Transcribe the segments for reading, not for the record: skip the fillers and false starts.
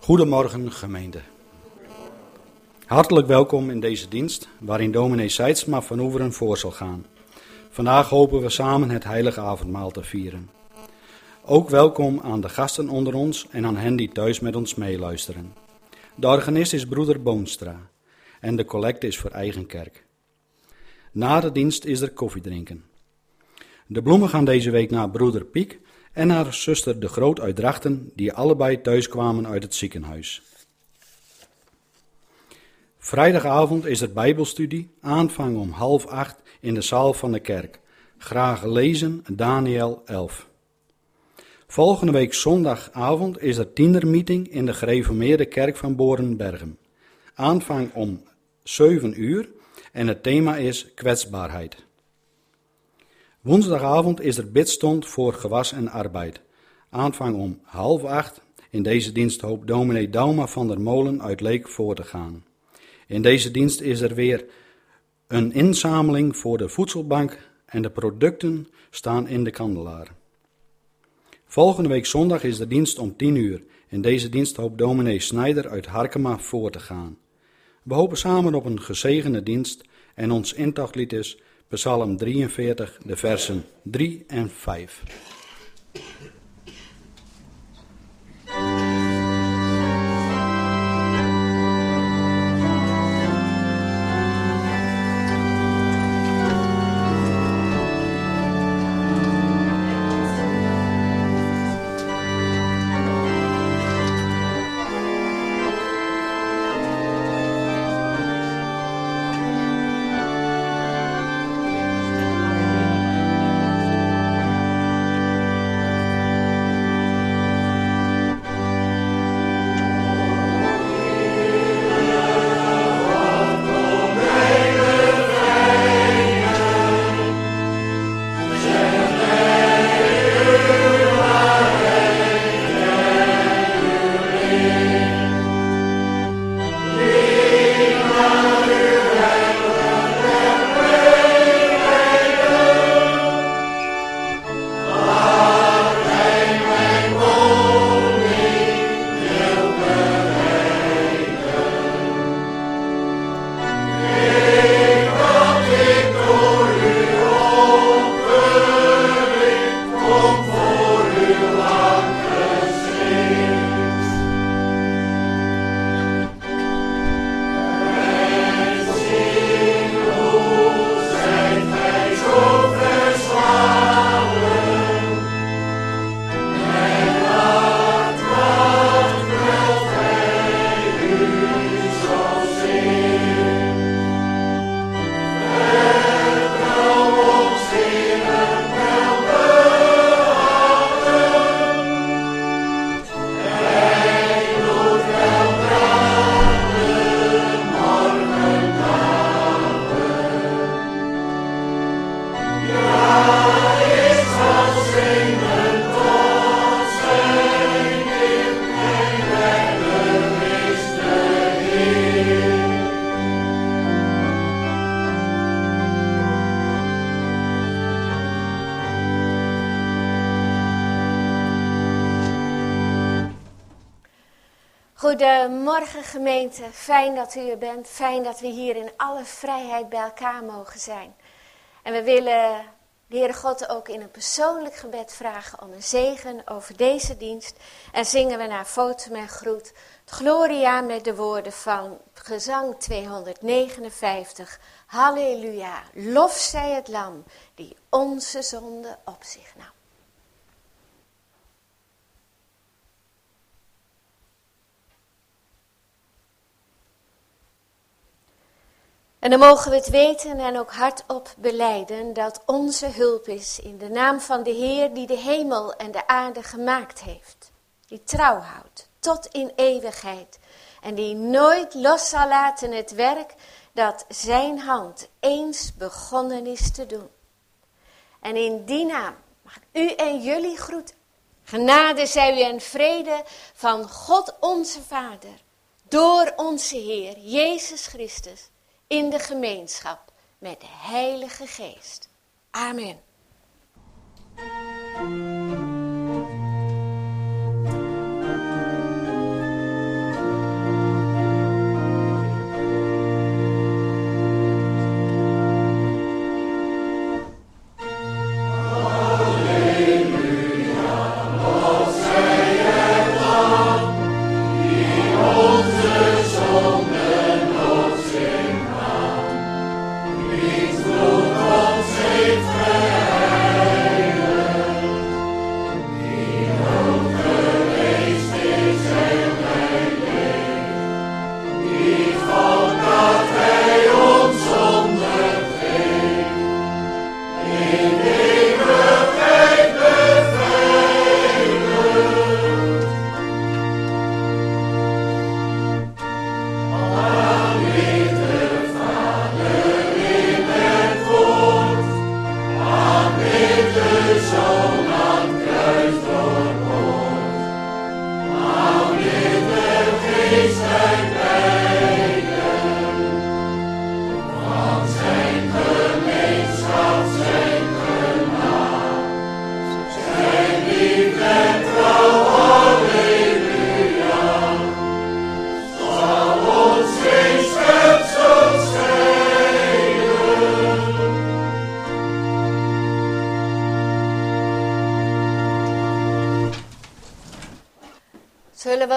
Goedemorgen gemeente. Hartelijk welkom in deze dienst waarin dominee Seidsma van Oeveren voor zal gaan. Vandaag hopen we samen het heilige avondmaal te vieren. Ook welkom aan de gasten onder ons en aan hen die thuis met ons meeluisteren. De organist is broeder Boonstra en de collecte is voor eigen kerk. Na de dienst is er koffiedrinken. De bloemen gaan deze week naar broeder Piek en haar zuster De Groot uit Drachten, die allebei thuis kwamen uit het ziekenhuis. Vrijdagavond is er bijbelstudie, aanvang om 7:30 in de zaal van de kerk. Graag lezen Daniël 11. Volgende week zondagavond is er tienermeeting in de gereformeerde kerk van Borenbergen. Aanvang om 7:00 en het thema is kwetsbaarheid. Woensdagavond is er bidstond voor gewas en arbeid. Aanvang om 7:30. In deze dienst hoopt dominee Dauma van der Molen uit Leek voor te gaan. In deze dienst is er weer een inzameling voor de voedselbank en de producten staan in de kandelaar. Volgende week zondag is de dienst om 10:00. In deze dienst hoopt dominee Snijder uit Harkema voor te gaan. We hopen samen op een gezegende dienst en ons intochtlied is Psalm 43, de versen 3 en 5. Goedemorgen gemeente, fijn dat u er bent, fijn dat we hier in alle vrijheid bij elkaar mogen zijn. En we willen de Heere God ook in een persoonlijk gebed vragen om een zegen over deze dienst. En zingen we naar Fotum en Groet het Gloria met de woorden van gezang 259. Halleluja, lof zij het lam die onze zonde op zich nam. En dan mogen we het weten en ook hardop belijden dat onze hulp is in de naam van de Heer die de hemel en de aarde gemaakt heeft. Die trouw houdt tot in eeuwigheid en die nooit los zal laten het werk dat zijn hand eens begonnen is te doen. En in die naam mag ik u en jullie groeten. Genade zij u en vrede van God onze Vader, door onze Heer Jezus Christus, in de gemeenschap met de Heilige Geest. Amen.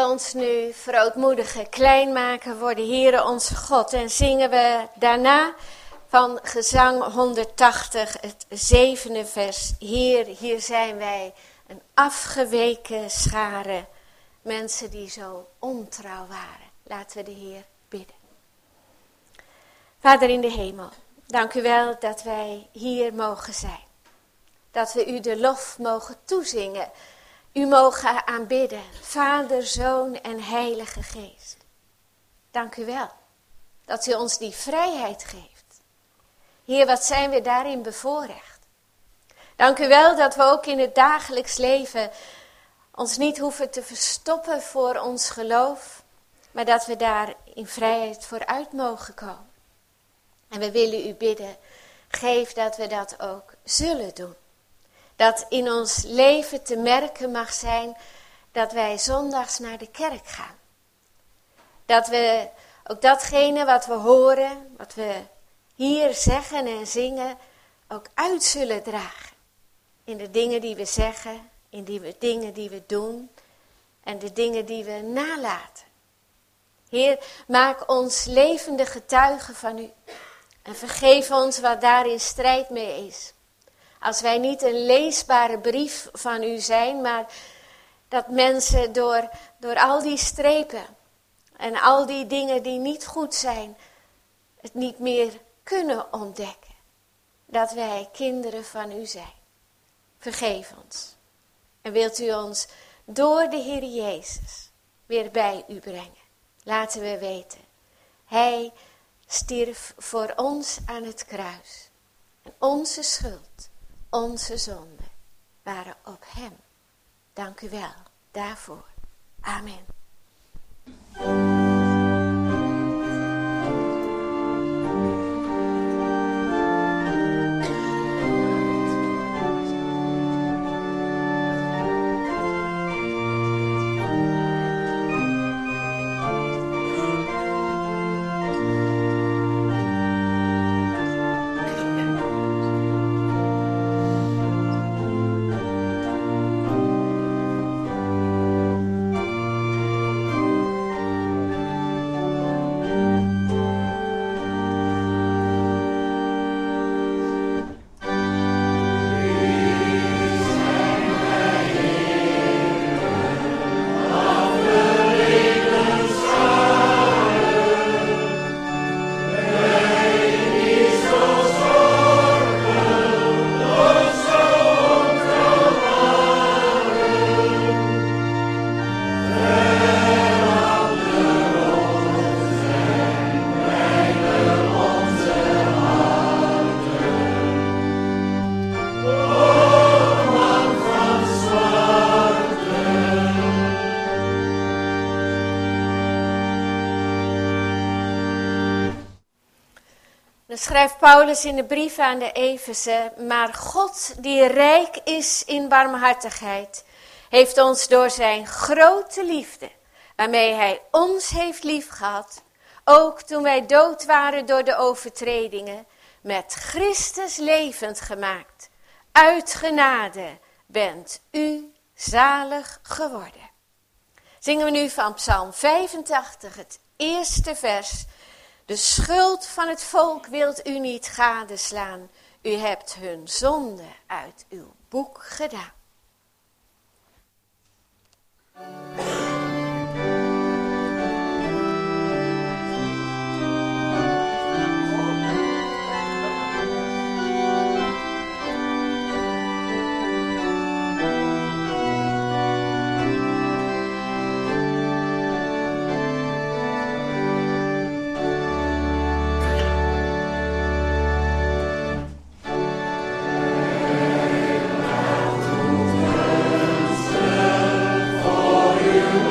we ons nu verootmoedigen, klein maken voor de Heere onze God. En zingen we daarna van gezang 180, het 7e vers. Heer, hier zijn wij, een afgeweken schare, mensen die zo ontrouw waren. Laten we de Heer bidden. Vader in de hemel, dank u wel dat wij hier mogen zijn. Dat we u de lof mogen toezingen. U mogen aanbidden, Vader, Zoon en Heilige Geest. Dank u wel dat u ons die vrijheid geeft. Heer, wat zijn we daarin bevoorrecht. Dank u wel dat we ook in het dagelijks leven ons niet hoeven te verstoppen voor ons geloof, maar dat we daar in vrijheid vooruit mogen komen. En we willen u bidden, geef dat we dat ook zullen doen. Dat in ons leven te merken mag zijn dat wij zondags naar de kerk gaan. Dat we ook datgene wat we horen, wat we hier zeggen en zingen, ook uit zullen dragen. In de dingen die we zeggen, in de dingen die we doen en de dingen die we nalaten. Heer, maak ons levende getuigen van u. En vergeef ons wat daarin strijd mee is. Als wij niet een leesbare brief van u zijn, maar dat mensen door al die strepen en al die dingen die niet goed zijn, het niet meer kunnen ontdekken. Dat wij kinderen van u zijn. Vergeef ons. En wilt u ons door de Heer Jezus weer bij u brengen. Laten we weten, hij stierf voor ons aan het kruis. En onze schuld, onze zonden waren op hem. Dank u wel daarvoor. Amen. Dan schrijft Paulus in de brief aan de Efeze, maar God die rijk is in barmhartigheid, heeft ons door zijn grote liefde, waarmee hij ons heeft liefgehad, ook toen wij dood waren door de overtredingen, met Christus levend gemaakt. Uit genade bent u zalig geworden. Zingen we nu van Psalm 85, het eerste vers. De schuld van het volk wilt u niet gadeslaan. U hebt hun zonde uit uw boek gedaan. You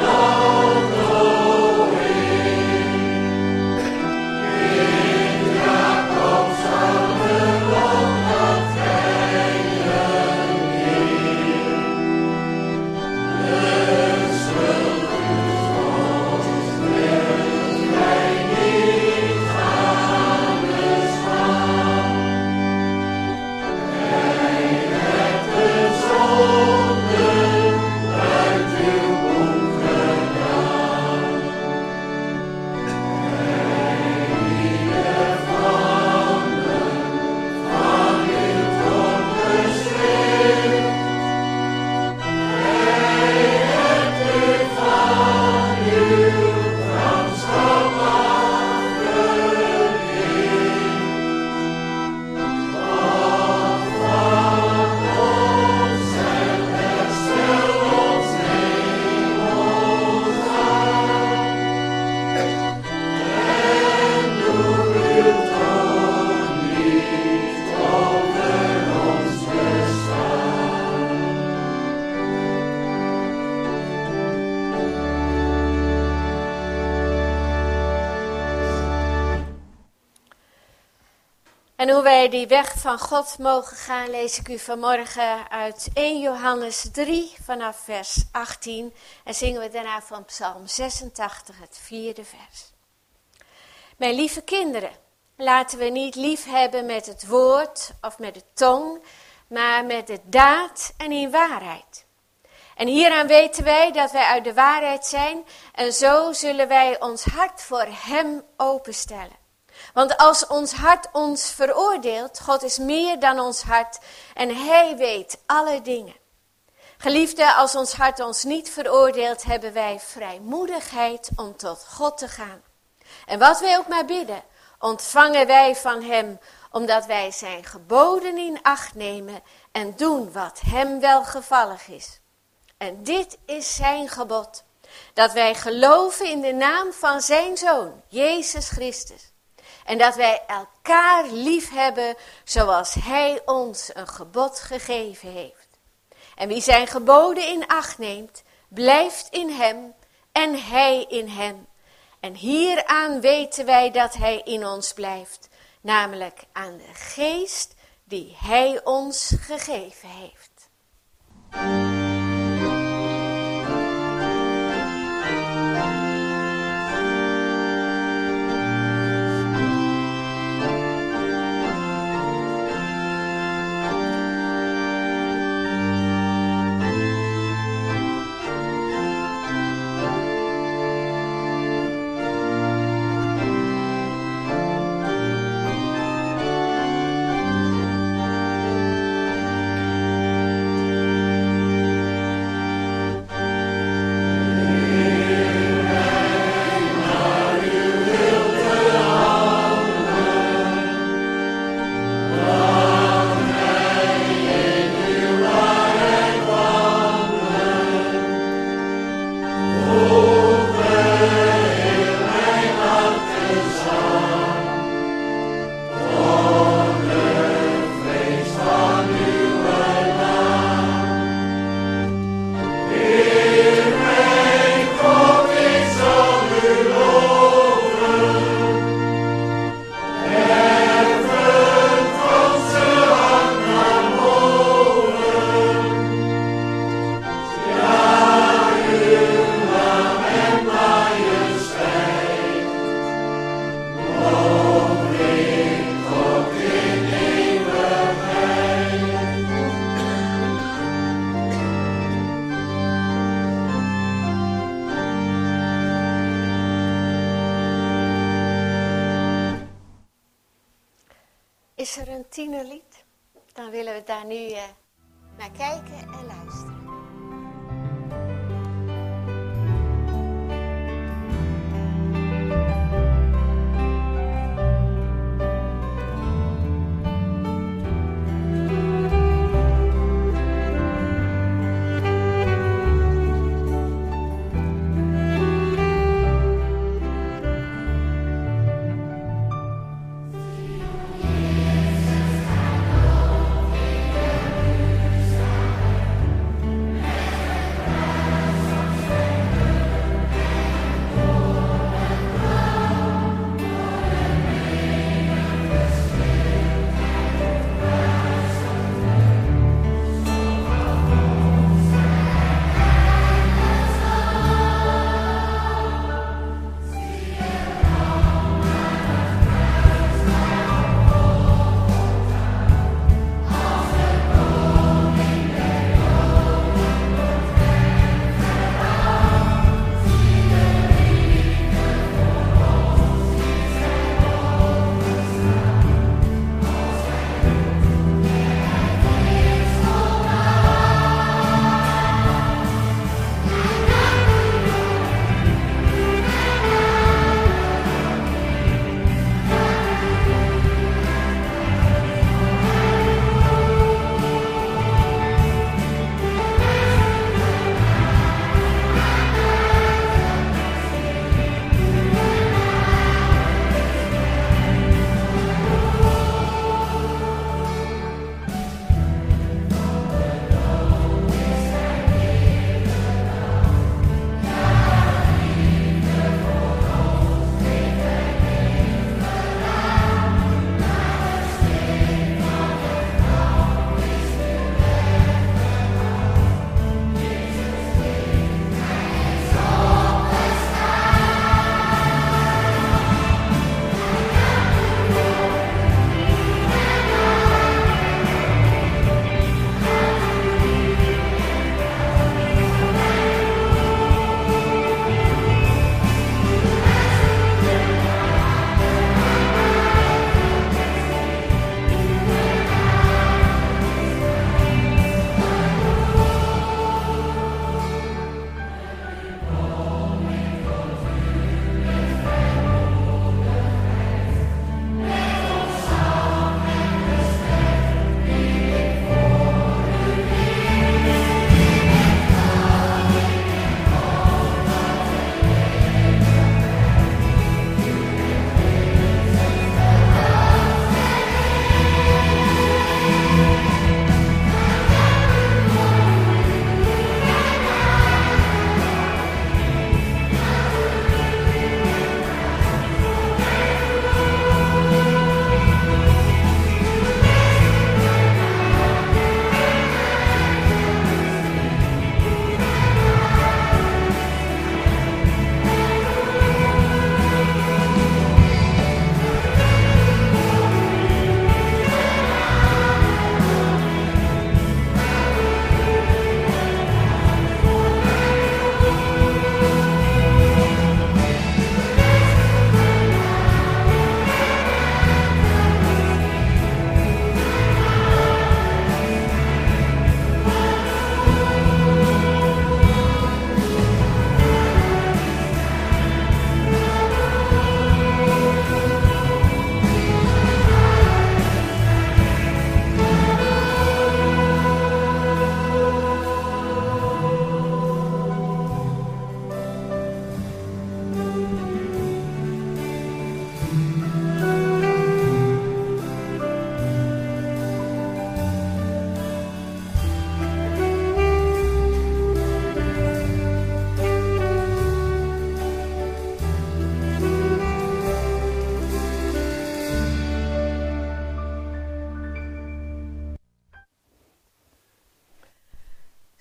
En hoe wij die weg van God mogen gaan, lees ik u vanmorgen uit 1 Johannes 3 vanaf vers 18. En zingen we daarna van Psalm 86, het 4e vers. Mijn lieve kinderen, laten we niet lief hebben met het woord of met de tong, maar met de daad en in waarheid. En hieraan weten wij dat wij uit de waarheid zijn en zo zullen wij ons hart voor hem openstellen. Want als ons hart ons veroordeelt, God is meer dan ons hart en hij weet alle dingen. Geliefden, als ons hart ons niet veroordeelt, hebben wij vrijmoedigheid om tot God te gaan. En wat wij ook maar bidden, ontvangen wij van hem, omdat wij zijn geboden in acht nemen en doen wat hem welgevallig is. En dit is zijn gebod, dat wij geloven in de naam van zijn Zoon, Jezus Christus. En dat wij elkaar lief hebben zoals hij ons een gebod gegeven heeft. En wie zijn geboden in acht neemt, blijft in hem en hij in hem. En hieraan weten wij dat hij in ons blijft, namelijk aan de geest die hij ons gegeven heeft. Is er een tienerlied? Dan willen we daar nu naar kijken en luisteren.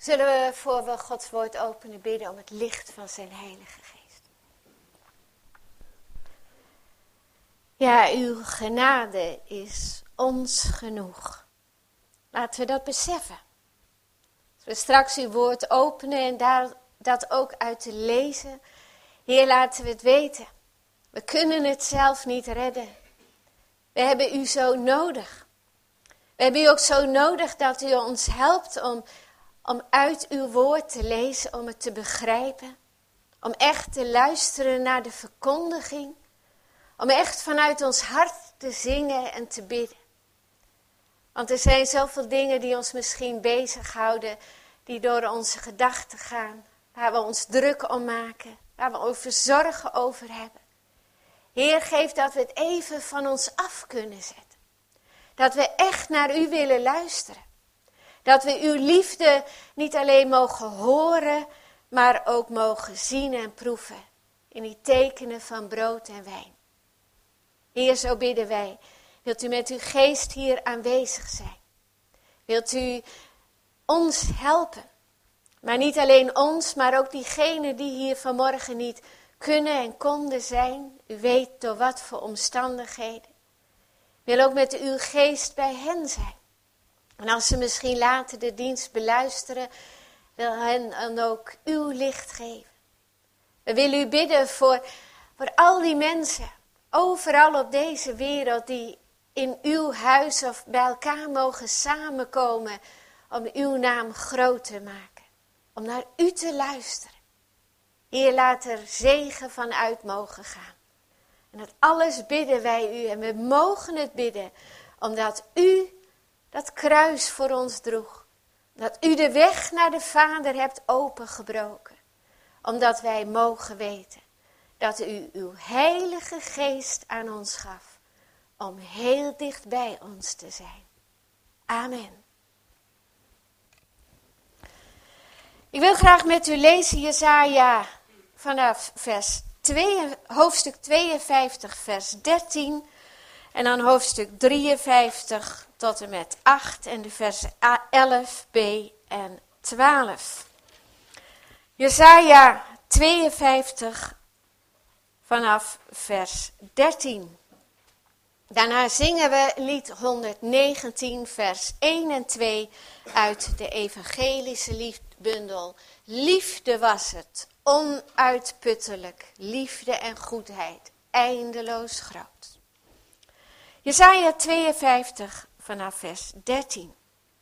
Zullen we, voor we Gods woord openen, bidden om het licht van zijn Heilige Geest. Ja, uw genade is ons genoeg. Laten we dat beseffen. Als we straks uw woord openen en daar dat ook uit te lezen. Heer, laten we het weten. We kunnen het zelf niet redden. We hebben u zo nodig. We hebben u ook zo nodig dat u ons helpt om uit uw woord te lezen, om het te begrijpen. Om echt te luisteren naar de verkondiging. Om echt vanuit ons hart te zingen en te bidden. Want er zijn zoveel dingen die ons misschien bezighouden, die door onze gedachten gaan. Waar we ons druk om maken, waar we over zorgen over hebben. Heer, geef dat we het even van ons af kunnen zetten. Dat we echt naar u willen luisteren. Dat we uw liefde niet alleen mogen horen, maar ook mogen zien en proeven. In die tekenen van brood en wijn. Heer, zo bidden wij. Wilt u met uw geest hier aanwezig zijn? Wilt u ons helpen? Maar niet alleen ons, maar ook diegenen die hier vanmorgen niet kunnen en konden zijn. U weet door wat voor omstandigheden. Wil ook met uw geest bij hen zijn. En als ze misschien later de dienst beluisteren, wil hen dan ook uw licht geven. We willen u bidden voor al die mensen, overal op deze wereld, die in uw huis of bij elkaar mogen samenkomen om uw naam groot te maken. Om naar u te luisteren. Heer, laat er zegen vanuit mogen gaan. En dat alles bidden wij u. En we mogen het bidden. Omdat u dat kruis voor ons droeg. Dat u de weg naar de Vader hebt opengebroken. Omdat wij mogen weten. Dat u uw Heilige Geest aan ons gaf. Om heel dicht bij ons te zijn. Amen. Ik wil graag met u lezen Jesaja vanaf hoofdstuk 52 vers 13 en dan hoofdstuk 53 tot en met 8 en de versen 11b en 12. Jesaja 52 vanaf vers 13. Daarna zingen we lied 119 vers 1 en 2 uit de evangelische liedbundel. Liefde was het, onuitputtelijk, liefde en goedheid, eindeloos groot. Jesaja 52 vanaf vers 13.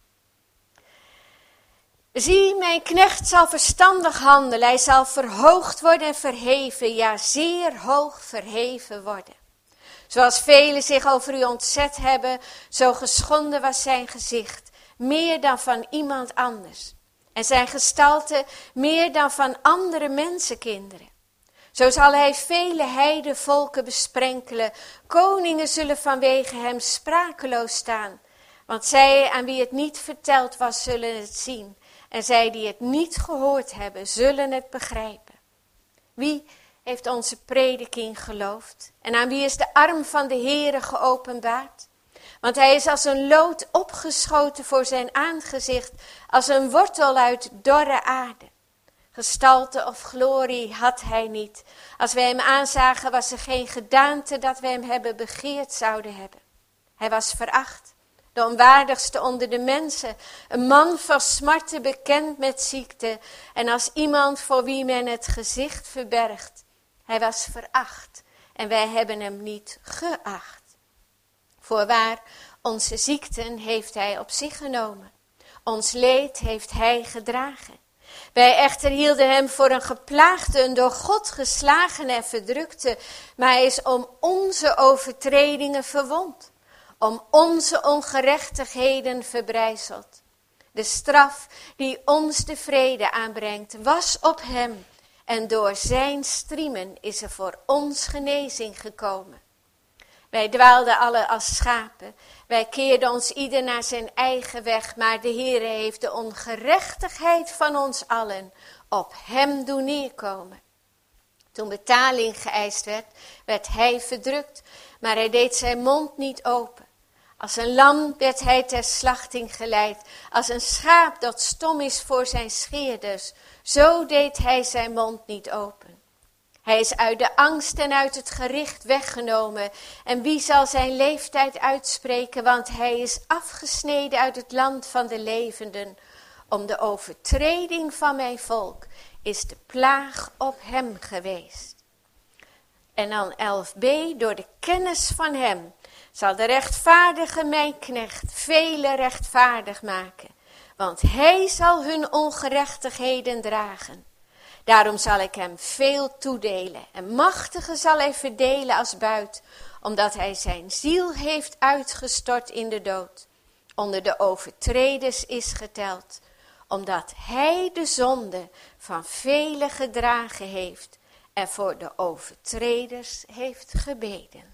Zie, mijn knecht zal verstandig handelen, hij zal verhoogd worden en verheven, ja zeer hoog verheven worden. Zoals velen zich over u ontzet hebben, zo geschonden was zijn gezicht, meer dan van iemand anders. En zijn gestalte meer dan van andere mensenkinderen. Zo zal hij vele heidenvolken besprenkelen, koningen zullen vanwege hem sprakeloos staan. Want zij aan wie het niet verteld was, zullen het zien. En zij die het niet gehoord hebben, zullen het begrijpen. Wie heeft onze prediking geloofd? En aan wie is de arm van de Heere geopenbaard? Want hij is als een lood opgeschoten voor zijn aangezicht, als een wortel uit dorre aarde. Gestalte of glorie had hij niet. Als wij hem aanzagen, was er geen gedaante dat wij hem hebben begeerd zouden hebben. Hij was veracht, de onwaardigste onder de mensen, een man van smarten bekend met ziekte en als iemand voor wie men het gezicht verbergt. Hij was veracht en wij hebben hem niet geacht. Voorwaar, onze ziekten heeft hij op zich genomen. Ons leed heeft hij gedragen. Wij echter hielden hem voor een geplaagde, een door God geslagen en verdrukte. Maar hij is om onze overtredingen verwond. Om onze ongerechtigheden verbrijzeld. De straf die ons de vrede aanbrengt was op hem. En door zijn striemen is er voor ons genezing gekomen. Wij dwaalden alle als schapen. Wij keerden ons ieder naar zijn eigen weg. Maar de Heere heeft de ongerechtigheid van ons allen op hem doen neerkomen. Toen betaling geëist werd, werd hij verdrukt. Maar hij deed zijn mond niet open. Als een lam werd hij ter slachting geleid, als een schaap dat stom is voor zijn scheerders. Zo deed hij zijn mond niet open. Hij is uit de angst en uit het gericht weggenomen. En wie zal zijn leeftijd uitspreken, want hij is afgesneden uit het land van de levenden. Om de overtreding van mijn volk is de plaag op hem geweest. En dan 11b, door de kennis van hem zal de rechtvaardige mijn knecht vele rechtvaardig maken. Want hij zal hun ongerechtigheden dragen. Daarom zal ik hem veel toedelen en machtige zal hij verdelen als buit, omdat hij zijn ziel heeft uitgestort in de dood. Onder de overtreders is geteld, omdat hij de zonde van velen gedragen heeft en voor de overtreders heeft gebeden.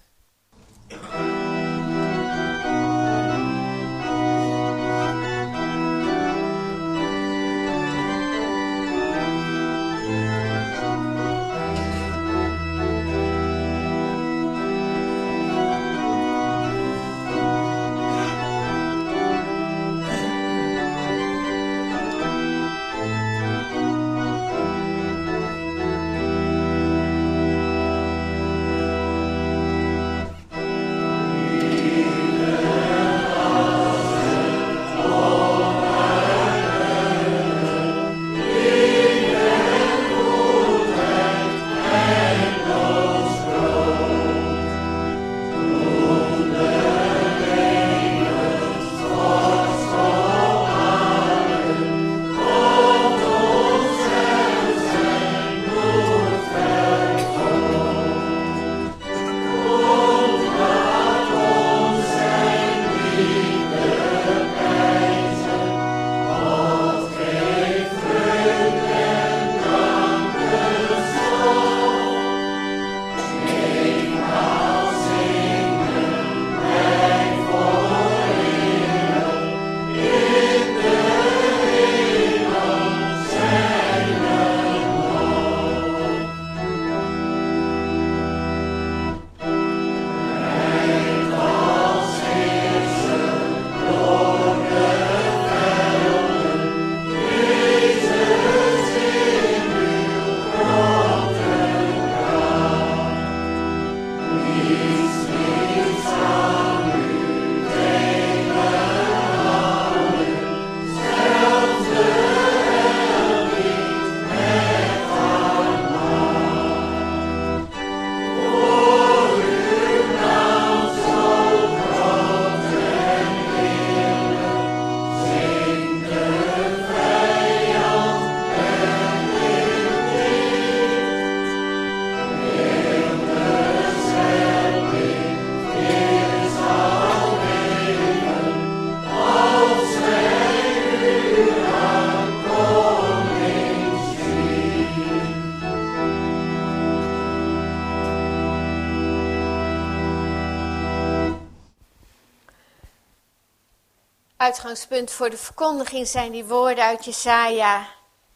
Uitgangspunt voor de verkondiging zijn die woorden uit Jesaja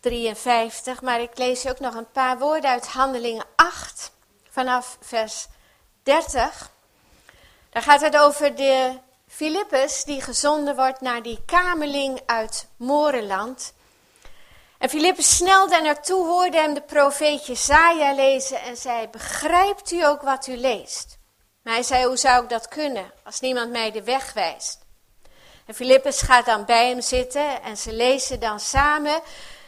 53. Maar ik lees ook nog een paar woorden uit Handelingen 8 vanaf vers 30. Daar gaat het over de Filippus die gezonden wordt naar die kamerling uit Moreland. En Filippus snelde er naartoe, hoorde hem de profeet Jesaja lezen en zei: begrijpt u ook wat u leest? Maar hij zei: hoe zou ik dat kunnen als niemand mij de weg wijst? En Filippus gaat dan bij hem zitten en ze lezen dan samen.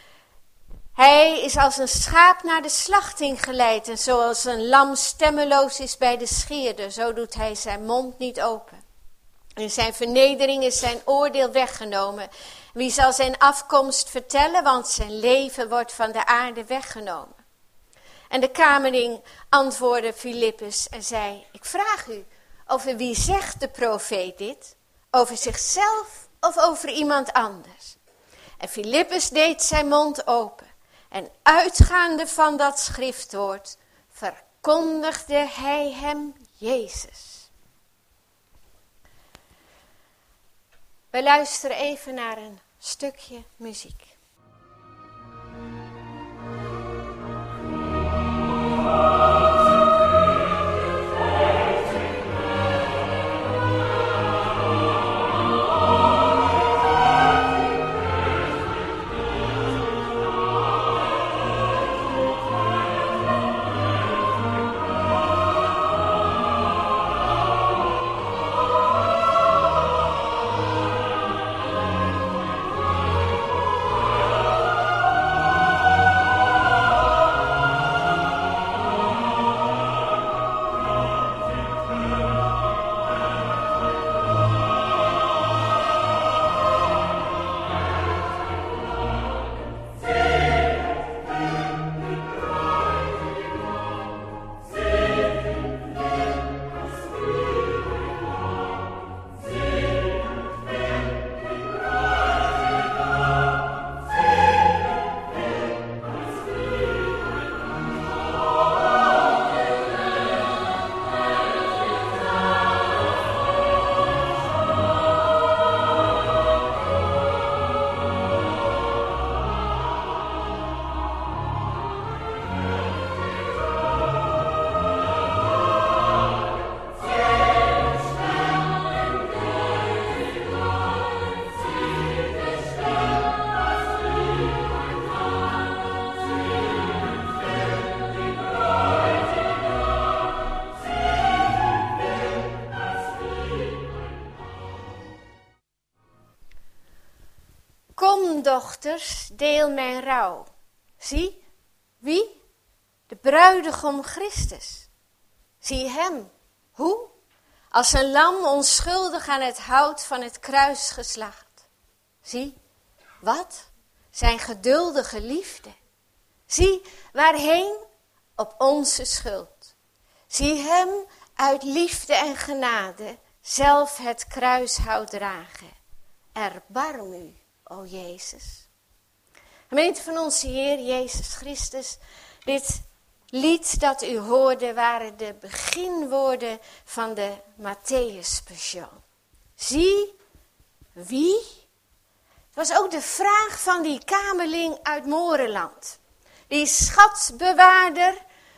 Hij is als een schaap naar de slachting geleid en zoals een lam stemmeloos is bij de scheerder, zo doet hij zijn mond niet open. In zijn vernedering is zijn oordeel weggenomen. Wie zal zijn afkomst vertellen, want zijn leven wordt van de aarde weggenomen. En de kamerling antwoordde Filippus en zei: ik vraag u, over wie zegt de profeet dit? Over zichzelf of over iemand anders? En Filippus deed zijn mond open. En uitgaande van dat schriftwoord verkondigde hij hem Jezus. We luisteren even naar een stukje muziek. dochters, deel mijn rouw. Zie, wie? De bruidegom Christus. Zie hem. Hoe? Als een lam onschuldig aan het hout van het kruis geslacht. Zie, wat? Zijn geduldige liefde. Zie, waarheen? Op onze schuld. Zie hem uit liefde en genade zelf het kruishout dragen. Erbarm u, o Jezus. Gemeente van onze Heer Jezus Christus, dit lied dat u hoorde waren de beginwoorden van de Matthäus-passion. Zie, wie? Het was ook de vraag van die kamerling uit Moreland. Die schatbewaarder,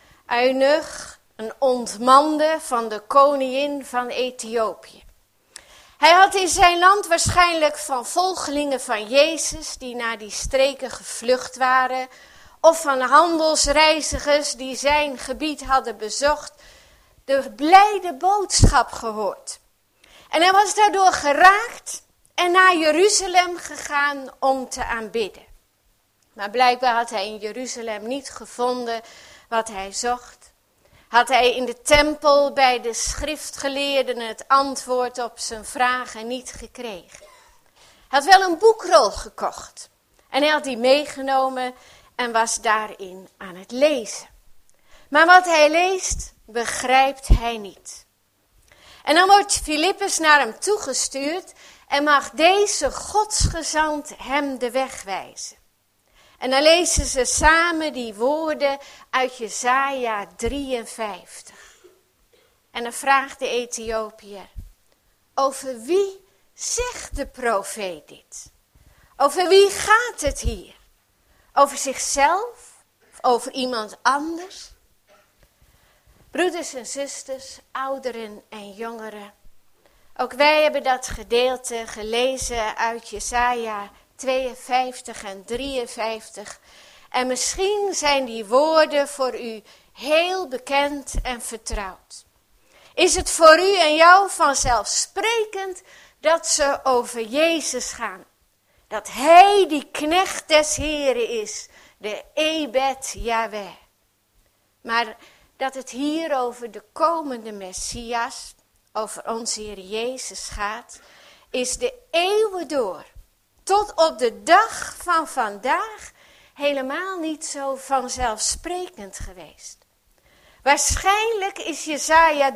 Eunuch, een ontmande van de koningin van Ethiopië. Hij had in zijn land waarschijnlijk van volgelingen van Jezus die naar die streken gevlucht waren, of van handelsreizigers die zijn gebied hadden bezocht, de blijde boodschap gehoord. En hij was daardoor geraakt en naar Jeruzalem gegaan om te aanbidden. Maar blijkbaar had hij in Jeruzalem niet gevonden wat hij zocht. Had hij in de tempel bij de schriftgeleerden het antwoord op zijn vragen niet gekregen. Hij had wel een boekrol gekocht en hij had die meegenomen en was daarin aan het lezen. Maar wat hij leest, begrijpt hij niet. En dan wordt Filippus naar hem toegestuurd en mag deze godsgezant hem de weg wijzen. En dan lezen ze samen die woorden uit Jesaja 53. En dan vraagt de Ethiopiër, over wie zegt de profeet dit? Over wie gaat het hier? Over zichzelf? Of over iemand anders? Broeders en zusters, ouderen en jongeren. Ook wij hebben dat gedeelte gelezen uit Jesaja 52 en 53. En misschien zijn die woorden voor u heel bekend en vertrouwd. Is het voor u en jou vanzelfsprekend dat ze over Jezus gaan? Dat hij die knecht des Heren is, de Ebed Yahweh. Maar dat het hier over de komende Messias, over onze Heer Jezus gaat, is de eeuwen door, tot op de dag van vandaag, helemaal niet zo vanzelfsprekend geweest. Waarschijnlijk is Jesaja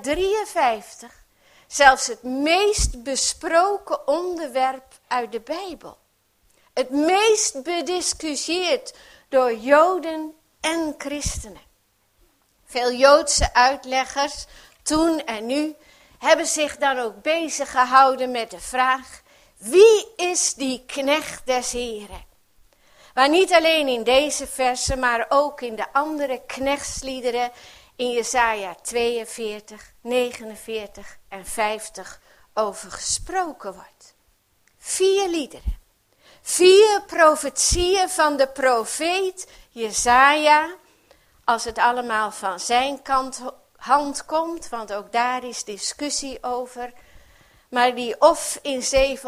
53 zelfs het meest besproken onderwerp uit de Bijbel. Het meest bediscussieerd door Joden en christenen. Veel Joodse uitleggers, toen en nu, hebben zich dan ook bezig gehouden met de vraag, wie is die knecht des Heren? Waar niet alleen in deze versen, maar ook in de andere knechtsliederen in Jesaja 42, 49 en 50 over gesproken wordt. 4 liederen. 4 profetieën van de profeet Jesaja, als het allemaal van zijn hand komt, want ook daar is discussie over, maar die of in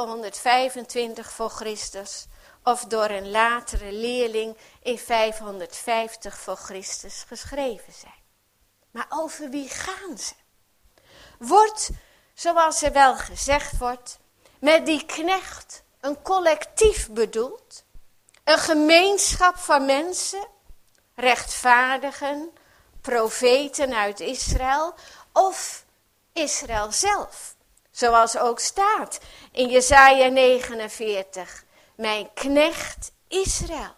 725 voor Christus of door een latere leerling in 550 voor Christus geschreven zijn. Maar over wie gaan ze? Wordt, zoals er wel gezegd wordt, met die knecht een collectief bedoeld? Een gemeenschap van mensen, rechtvaardigen, profeten uit Israël of Israël zelf? Zoals ook staat in Jesaja 49, mijn knecht Israël.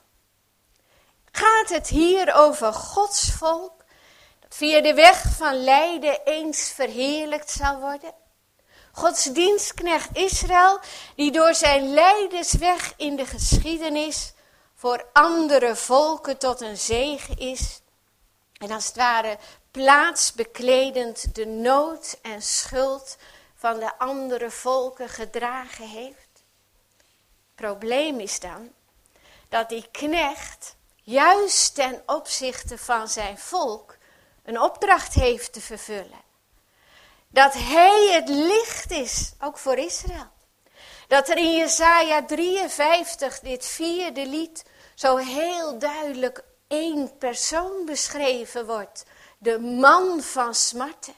Gaat het hier over Gods volk, dat via de weg van lijden eens verheerlijkt zal worden? Gods dienstknecht Israël, die door zijn lijdensweg in de geschiedenis voor andere volken tot een zegen is. En als het ware plaatsbekledend de nood en schuld van de andere volken gedragen heeft. Het probleem is dan dat die knecht juist ten opzichte van zijn volk een opdracht heeft te vervullen. Dat hij het licht is, ook voor Israël. Dat er in Jesaja 53, dit 4e lied, zo heel duidelijk 1 persoon beschreven wordt. De man van smarten.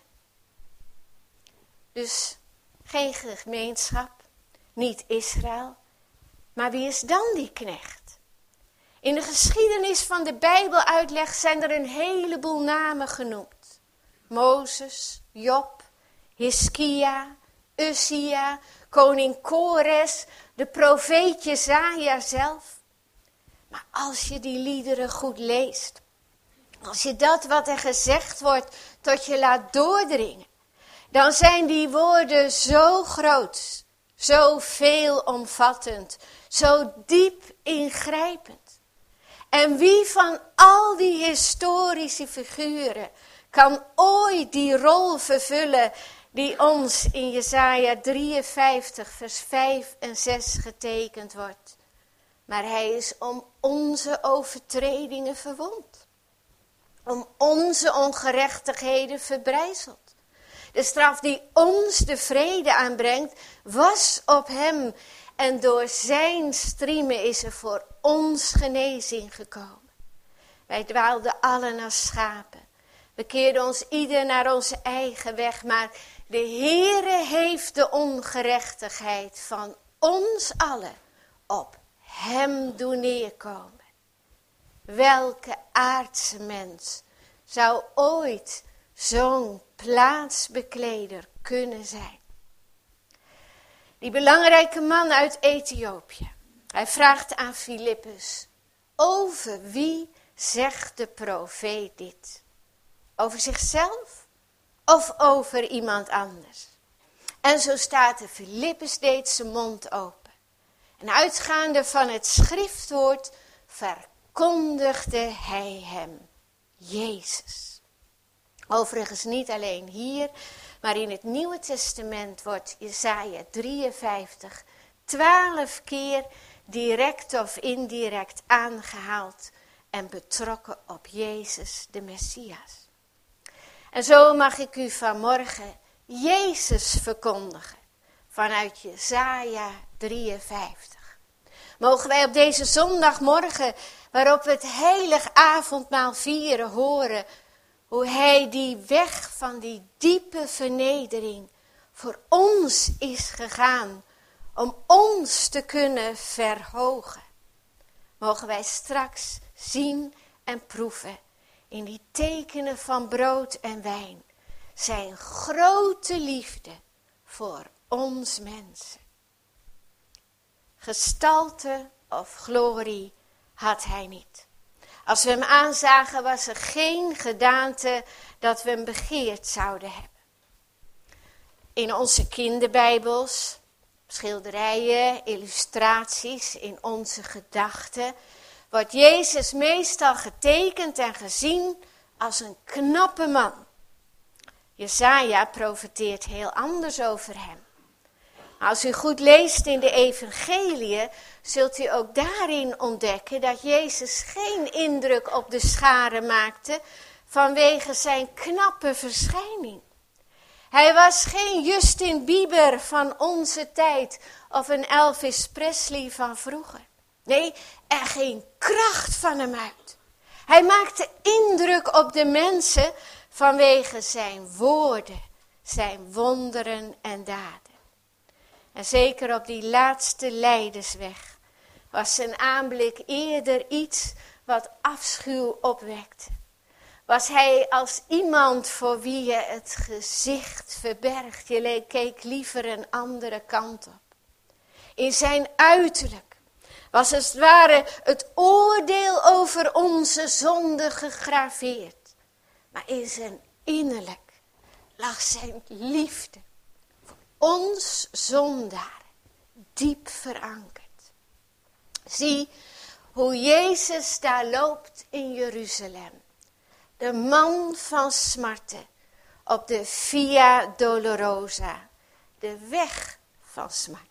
Dus geen gemeenschap, niet Israël. Maar wie is dan die knecht? In de geschiedenis van de Bijbeluitleg zijn er een heleboel namen genoemd. Mozes, Job, Hiskia, Uzia, koning Kores, de profeet Jesaja zelf. Maar als je die liederen goed leest, als je dat wat er gezegd wordt tot je laat doordringen, dan zijn die woorden zo groot, zo veelomvattend, zo diep ingrijpend. En wie van al die historische figuren kan ooit die rol vervullen die ons in Jesaja 53 vers 5 en 6 getekend wordt? Maar hij is om onze overtredingen verwond, om onze ongerechtigheden verbrijzeld. De straf die ons de vrede aanbrengt, was op hem. En door zijn striemen is er voor ons genezing gekomen. Wij dwaalden allen als schapen. We keerden ons ieder naar onze eigen weg. Maar de Heere heeft de ongerechtigheid van ons allen op hem doen neerkomen. Welke aardse mens zou ooit zo'n plaatsbekleder kunnen zijn? Die belangrijke man uit Ethiopië. Hij vraagt aan Filippus: over wie zegt de profeet dit? Over zichzelf of over iemand anders? En zo staat er, Filippus deed zijn mond open. En uitgaande van het schriftwoord verkondigde hij hem Jezus. Overigens niet alleen hier, maar in het Nieuwe Testament wordt Jesaja 53 12 keer direct of indirect aangehaald en betrokken op Jezus de Messias. En zo mag ik u vanmorgen Jezus verkondigen vanuit Jesaja 53. Mogen wij op deze zondagmorgen, waarop we het heilig avondmaal vieren, horen hoe hij die weg van die diepe vernedering voor ons is gegaan, om ons te kunnen verhogen. Mogen wij straks zien en proeven in die tekenen van brood en wijn zijn grote liefde voor ons mensen. Gestalte of glorie had hij niet. Als we hem aanzagen, was er geen gedaante dat we hem begeerd zouden hebben. In onze kinderbijbels, schilderijen, illustraties, in onze gedachten, wordt Jezus meestal getekend en gezien als een knappe man. Jesaja profeteert heel anders over hem. Als u goed leest in de evangeliën, zult u ook daarin ontdekken dat Jezus geen indruk op de scharen maakte vanwege zijn knappe verschijning. Hij was geen Justin Bieber van onze tijd of een Elvis Presley van vroeger. Nee, er ging kracht van hem uit. Hij maakte indruk op de mensen vanwege zijn woorden, zijn wonderen en daden. En zeker op die laatste lijdensweg was zijn aanblik eerder iets wat afschuw opwekte. Was hij als iemand voor wie je het gezicht verbergt. Je keek liever een andere kant op. In zijn uiterlijk was als het ware het oordeel over onze zonde gegraveerd. Maar in zijn innerlijk lag zijn liefde voor ons zondaren diep verankerd. Zie hoe Jezus daar loopt in Jeruzalem. De man van smarten op de Via Dolorosa, de weg van smart.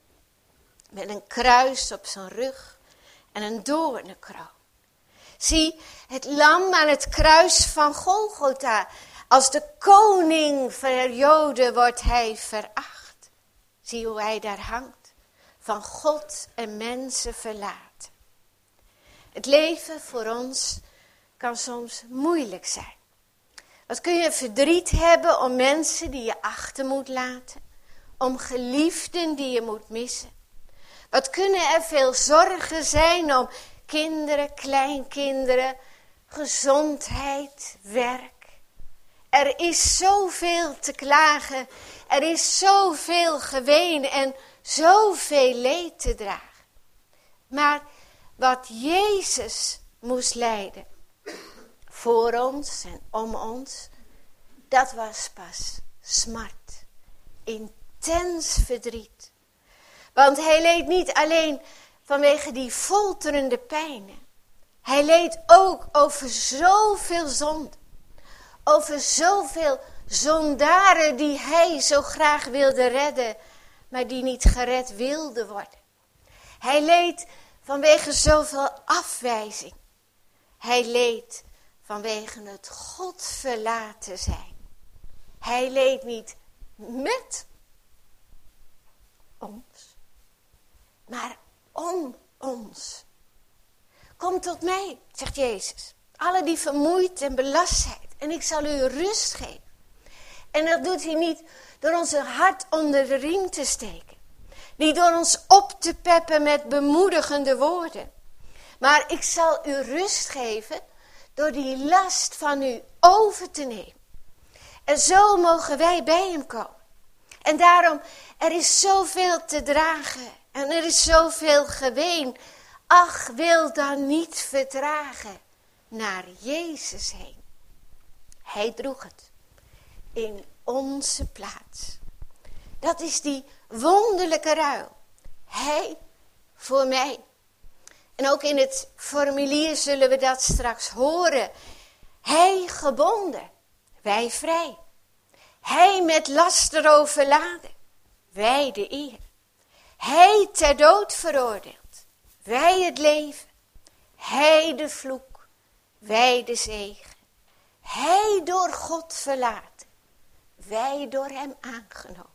Met een kruis op zijn rug en een doornenkroon. Zie het lam aan het kruis van Golgotha. Als de koning van de Joden wordt hij veracht. Zie hoe hij daar hangt. van God en mensen verlaten. Het leven voor ons kan soms moeilijk zijn. Wat kun je verdriet hebben om mensen die je achter moet laten, om geliefden die je moet missen. Wat kunnen er veel zorgen zijn om kinderen, kleinkinderen, gezondheid, werk. Er is zoveel te klagen, er is zoveel geween en zoveel leed te dragen. Maar wat Jezus moest lijden, voor ons en om ons, dat was pas smart, intens verdriet. Want hij leed niet alleen vanwege die folterende pijnen. Hij leed ook over zoveel zonde. Over zoveel zondaren die hij zo graag wilde redden, maar die niet gered wilden worden. Hij leed vanwege zoveel afwijzing. Hij leed vanwege het God verlaten zijn. Hij leed niet met ons, maar om ons. Kom tot mij, zegt Jezus, alle die vermoeid en belast zijn, en ik zal u rust geven. En dat doet hij niet door ons een hart onder de riem te steken. Niet door ons op te peppen met bemoedigende woorden. Maar ik zal u rust geven door die last van u over te nemen. En zo mogen wij bij hem komen. En daarom, er is zoveel te dragen. En er is zoveel geween. Ach, wil dan niet vertragen naar Jezus heen. Hij droeg het in onze plaats. Dat is die wonderlijke ruil. Hij voor mij. En ook in het formulier zullen we dat straks horen. Hij gebonden, wij vrij. Hij met laster overladen, wij de eer. Hij ter dood veroordeeld, wij het leven. Hij de vloek, wij de zegen. Hij door God verlaten, wij door hem aangenomen.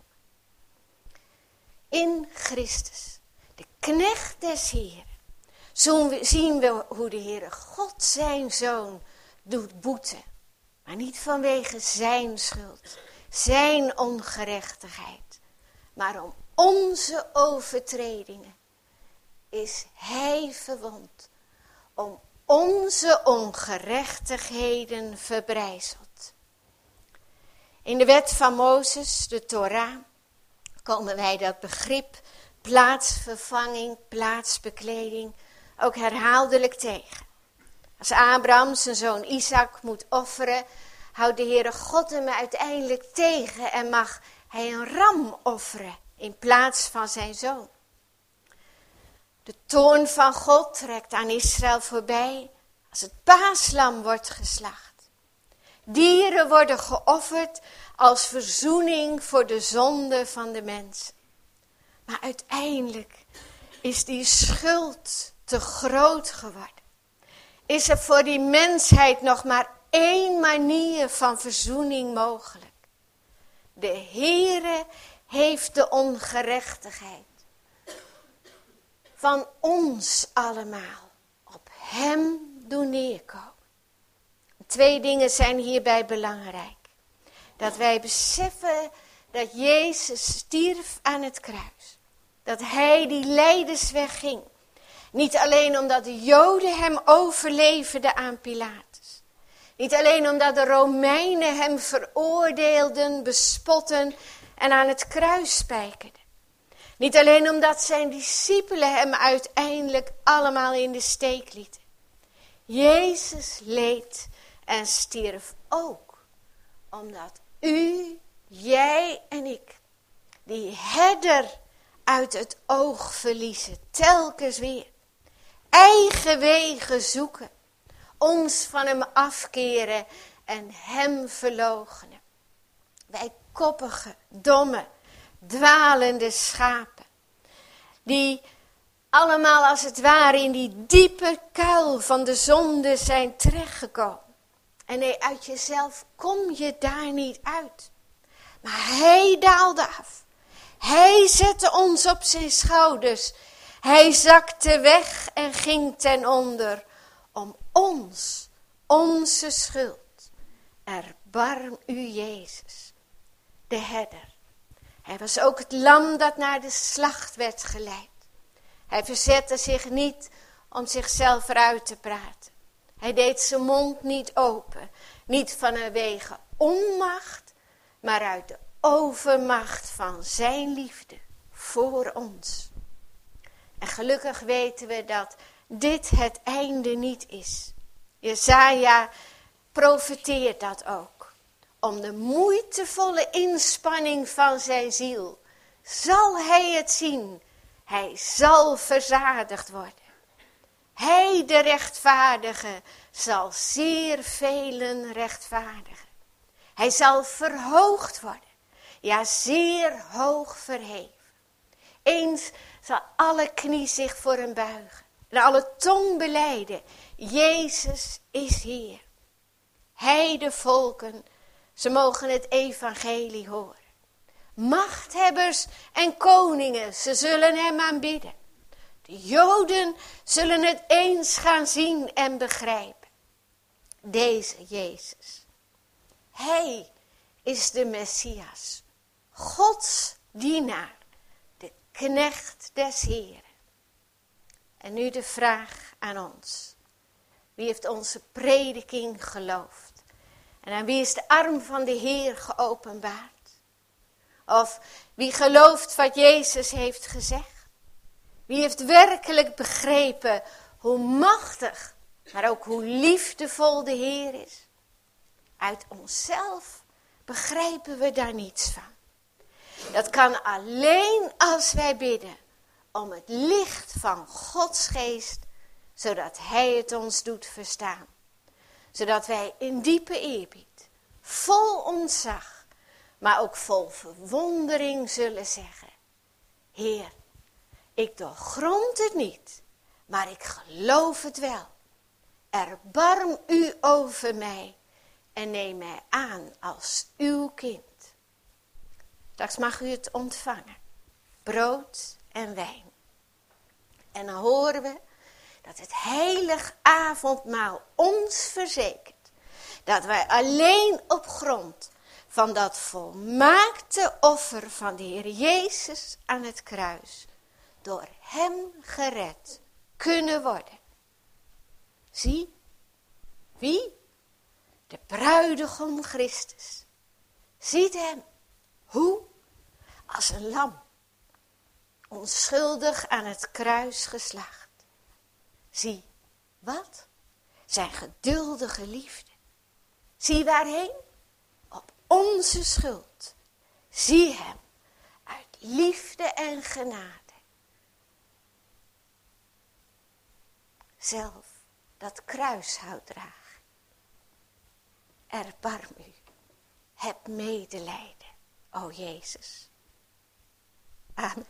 In Christus, de knecht des Heeren, zien we hoe de Heere God zijn Zoon doet boeten. Maar niet vanwege zijn schuld, zijn ongerechtigheid. Maar om onze overtredingen is hij verwond. Om onze ongerechtigheden verbrijzeld. In de wet van Mozes, de Torah, komen wij dat begrip plaatsvervanging, plaatsbekleding ook herhaaldelijk tegen. Als Abraham zijn zoon Isaac moet offeren, houdt de Heere God hem uiteindelijk tegen en mag hij een ram offeren in plaats van zijn zoon. De toorn van God trekt aan Israël voorbij als het paaslam wordt geslacht. Dieren worden geofferd als verzoening voor de zonde van de mensen. Maar uiteindelijk is die schuld te groot geworden. Is er voor die mensheid nog maar één manier van verzoening mogelijk. De Heere heeft de ongerechtigheid van ons allemaal op hem doen neerkomen. 2 dingen zijn hierbij belangrijk. Dat wij beseffen dat Jezus stierf aan het kruis. Dat hij die lijdensweg ging. Niet alleen omdat de Joden hem overleverden aan Pilatus. Niet alleen omdat de Romeinen hem veroordeelden, bespotten en aan het kruis spijkerden. Niet alleen omdat zijn discipelen hem uiteindelijk allemaal in de steek lieten. Jezus leed en stierf ook omdat u, jij en ik, die herder uit het oog verliezen, telkens weer. Eigen wegen zoeken, ons van hem afkeren en hem verloochenen. Wij koppige, domme, dwalende schapen, die allemaal als het ware in die diepe kuil van de zonde zijn terechtgekomen. En nee, uit jezelf kom je daar niet uit. Maar hij daalde af. Hij zette ons op zijn schouders. Hij zakte weg en ging ten onder om ons, onze schuld. Erbarm u, Jezus, de herder. Hij was ook het lam dat naar de slacht werd geleid. Hij verzette zich niet om zichzelf eruit te praten. Hij deed zijn mond niet open, niet vanwege onmacht, maar uit de overmacht van zijn liefde voor ons. En gelukkig weten we dat dit het einde niet is. Jesaja profeteert dat ook. Om de moeitevolle inspanning van zijn ziel zal hij het zien. Hij zal verzadigd worden. Hij, de rechtvaardige, zal zeer velen rechtvaardigen. Hij zal verhoogd worden. Ja, zeer hoog verheven. Eens zal alle knie zich voor hem buigen. En alle tong belijden. Jezus is Heer. Hij, de volken, ze mogen het evangelie horen. Machthebbers en koningen, ze zullen hem aanbidden. De Joden zullen het eens gaan zien en begrijpen. Deze Jezus. Hij is de Messias. Gods dienaar. De knecht des Heren. En nu de vraag aan ons. Wie heeft onze prediking geloofd? En aan wie is de arm van de Heer geopenbaard? Of wie gelooft wat Jezus heeft gezegd? Wie heeft werkelijk begrepen hoe machtig, maar ook hoe liefdevol de Heer is? Uit onszelf begrijpen we daar niets van. Dat kan alleen als wij bidden om het licht van Gods geest, zodat Hij het ons doet verstaan. Zodat wij in diepe eerbied, vol ontzag, maar ook vol verwondering zullen zeggen: Heer, ik doorgrond het niet, maar ik geloof het wel. Erbarm u over mij en neem mij aan als uw kind. Straks mag u het ontvangen, brood en wijn. En dan horen we dat het heilig avondmaal ons verzekert dat wij alleen op grond van dat volmaakte offer van de Heer Jezus aan het kruis door hem gered kunnen worden. Zie, wie? De bruidegom Christus. Ziet hem. Hoe? Als een lam. Onschuldig aan het kruis geslacht. Zie, wat? Zijn geduldige liefde. Zie waarheen? Op onze schuld. Zie hem uit liefde en genade. Zelf dat kruishout draag. Erbarm u. Heb medelijden, o Jezus. Amen.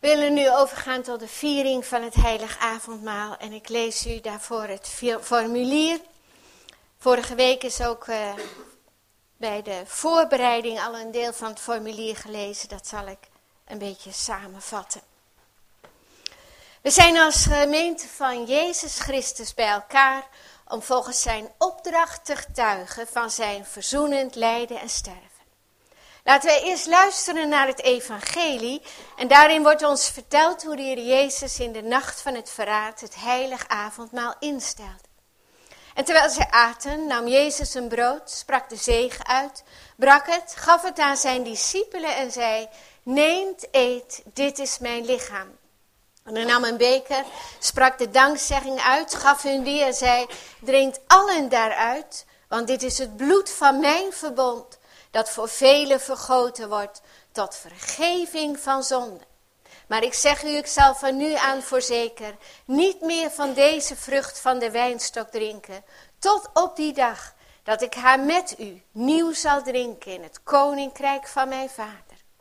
We willen nu overgaan tot de viering van het heilig avondmaal. En ik lees u daarvoor het formulier. Vorige week is ook bij de voorbereiding al een deel van het formulier gelezen. Dat zal ik een beetje samenvatten. We zijn als gemeente van Jezus Christus bij elkaar om volgens zijn opdracht te getuigen van zijn verzoenend lijden en sterven. Laten wij eerst luisteren naar het evangelie en daarin wordt ons verteld hoe de Heer Jezus in de nacht van het verraad het heilig avondmaal instelde. En terwijl zij aten, nam Jezus een brood, sprak de zegen uit, brak het, gaf het aan zijn discipelen en zei: neemt, eet, dit is mijn lichaam. En hij nam een beker, sprak de dankzegging uit, gaf hun die en zei: drinkt allen daaruit, want dit is het bloed van mijn verbond, dat voor velen vergoten wordt tot vergeving van zonde. Maar ik zeg u, ik zal van nu aan voorzeker niet meer van deze vrucht van de wijnstok drinken, tot op die dag dat ik haar met u nieuw zal drinken in het koninkrijk van mijn Vader.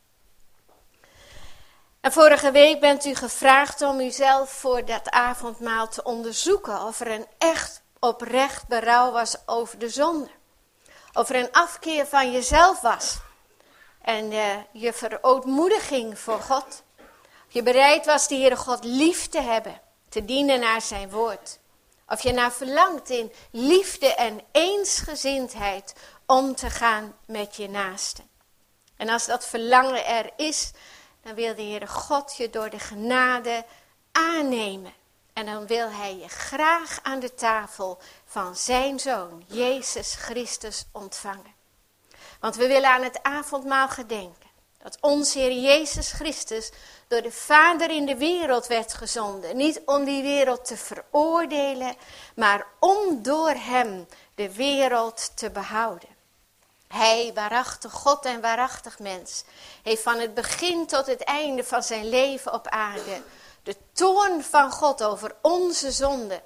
En vorige week bent u gevraagd om uzelf voor dat avondmaal te onderzoeken of er een echt oprecht berouw was over de zonde. Of er een afkeer van jezelf was. En je verootmoediging voor God. Of je bereid was de Heere God lief te hebben. Te dienen naar zijn woord. Of je naar verlangt in liefde en eensgezindheid om te gaan met je naaste. En als dat verlangen er is, dan wil de Heere God je door de genade aannemen. En dan wil hij je graag aan de tafel van zijn Zoon, Jezus Christus, ontvangen. Want we willen aan het avondmaal gedenken. Dat onze Heer Jezus Christus door de Vader in de wereld werd gezonden. Niet om die wereld te veroordelen, maar om door hem de wereld te behouden. Hij, waarachtig God en waarachtig mens, heeft van het begin tot het einde van zijn leven op aarde de toorn van God over onze zonde,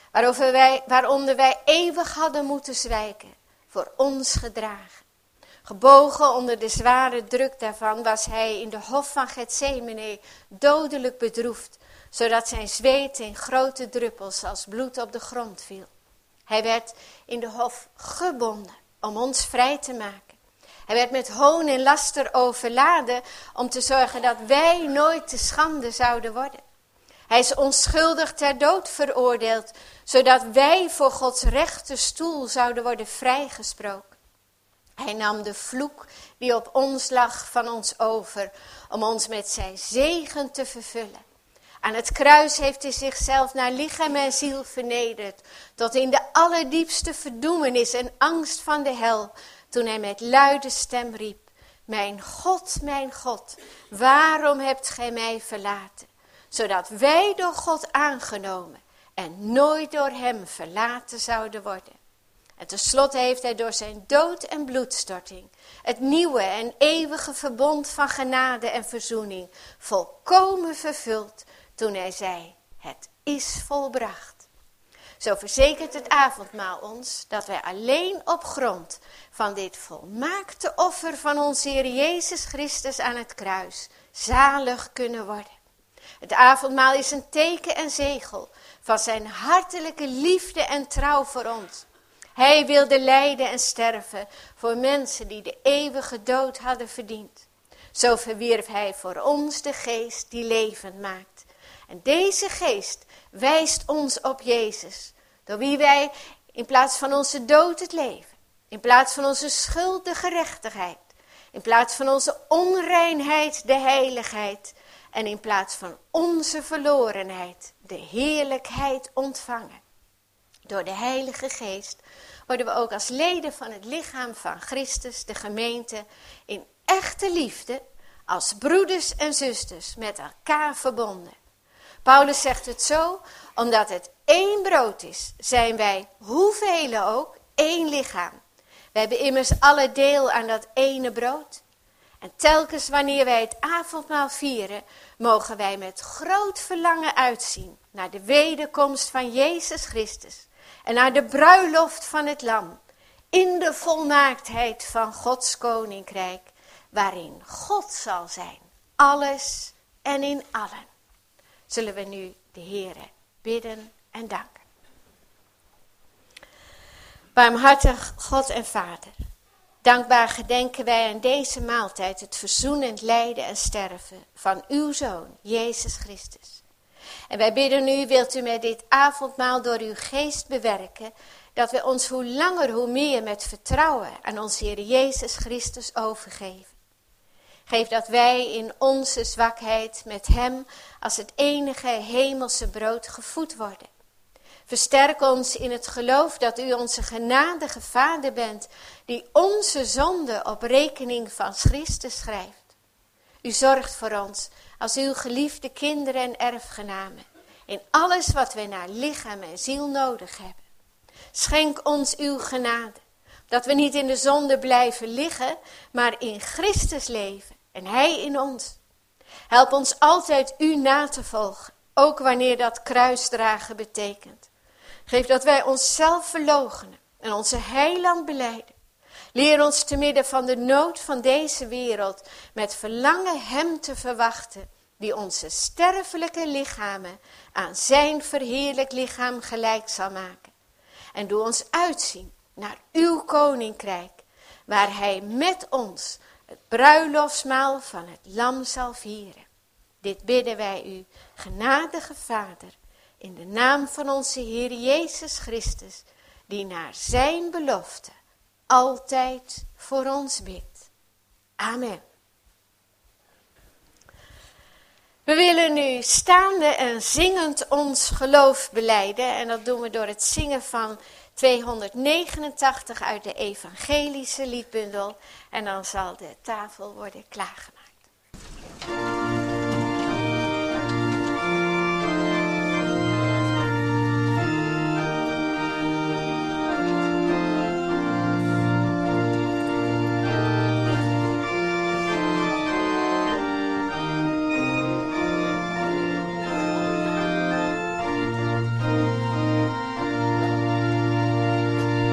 waaronder wij eeuwig hadden moeten zwijken, voor ons gedragen. Gebogen onder de zware druk daarvan was hij in de hof van Getsemane dodelijk bedroefd, zodat zijn zweet in grote druppels als bloed op de grond viel. Hij werd in de hof gebonden om ons vrij te maken. Hij werd met hoon en laster overladen om te zorgen dat wij nooit te schande zouden worden. Hij is onschuldig ter dood veroordeeld, zodat wij voor Gods rechte stoel zouden worden vrijgesproken. Hij nam de vloek die op ons lag van ons over, om ons met zijn zegen te vervullen. Aan het kruis heeft hij zichzelf naar lichaam en ziel vernederd, tot in de allerdiepste verdoemenis en angst van de hel, toen hij met luide stem riep: mijn God, waarom hebt gij mij verlaten? Zodat wij door God aangenomen en nooit door hem verlaten zouden worden. En tenslotte heeft hij door zijn dood en bloedstorting het nieuwe en eeuwige verbond van genade en verzoening volkomen vervuld toen hij zei: het is volbracht. Zo verzekert het avondmaal ons dat wij alleen op grond van dit volmaakte offer van onze Heer Jezus Christus aan het kruis zalig kunnen worden. Het avondmaal is een teken en zegel van zijn hartelijke liefde en trouw voor ons. Hij wilde lijden en sterven voor mensen die de eeuwige dood hadden verdiend. Zo verwierf hij voor ons de geest die levend maakt. En deze geest wijst ons op Jezus, door wie wij in plaats van onze dood het leven, in plaats van onze schuld de gerechtigheid, in plaats van onze onreinheid de heiligheid en in plaats van onze verlorenheid de heerlijkheid ontvangen. Door de Heilige Geest worden we ook als leden van het lichaam van Christus, de gemeente, in echte liefde als broeders en zusters met elkaar verbonden. Paulus zegt het zo: omdat het één brood is, zijn wij, hoeveel ook, één lichaam. We hebben immers alle deel aan dat ene brood. En telkens wanneer wij het avondmaal vieren, mogen wij met groot verlangen uitzien naar de wederkomst van Jezus Christus en naar de bruiloft van het Lam, in de volmaaktheid van Gods koninkrijk, waarin God zal zijn, alles en in allen. Zullen we nu de Heere bidden en danken. Barmhartig God en Vader, dankbaar gedenken wij aan deze maaltijd het verzoenend lijden en sterven van uw Zoon, Jezus Christus. En wij bidden u, wilt u met dit avondmaal door uw geest bewerken, dat we ons hoe langer hoe meer met vertrouwen aan onze Heer Jezus Christus overgeven. Geef dat wij in onze zwakheid met hem als het enige hemelse brood gevoed worden. Versterk ons in het geloof dat u onze genadige Vader bent, die onze zonde op rekening van Christus schrijft. U zorgt voor ons als uw geliefde kinderen en erfgenamen in alles wat wij naar lichaam en ziel nodig hebben. Schenk ons uw genade, dat we niet in de zonde blijven liggen, maar in Christus leven en hij in ons. Help ons altijd u na te volgen, ook wanneer dat kruisdragen betekent. Geef dat wij onszelf verloochenen en onze heiland belijden. Leer ons te midden van de nood van deze wereld met verlangen hem te verwachten, die onze sterfelijke lichamen aan zijn verheerlijk lichaam gelijk zal maken. En doe ons uitzien naar uw koninkrijk, waar hij met ons het bruiloftsmaal van het lam zal vieren. Dit bidden wij u, genadige Vader, in de naam van onze Heer Jezus Christus, die naar zijn belofte altijd voor ons bidt. Amen. We willen nu staande en zingend ons geloof belijden. En dat doen we door het zingen van 289 uit de evangelische liedbundel. En dan zal de tafel worden klaargemaakt.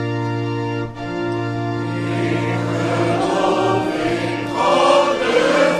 God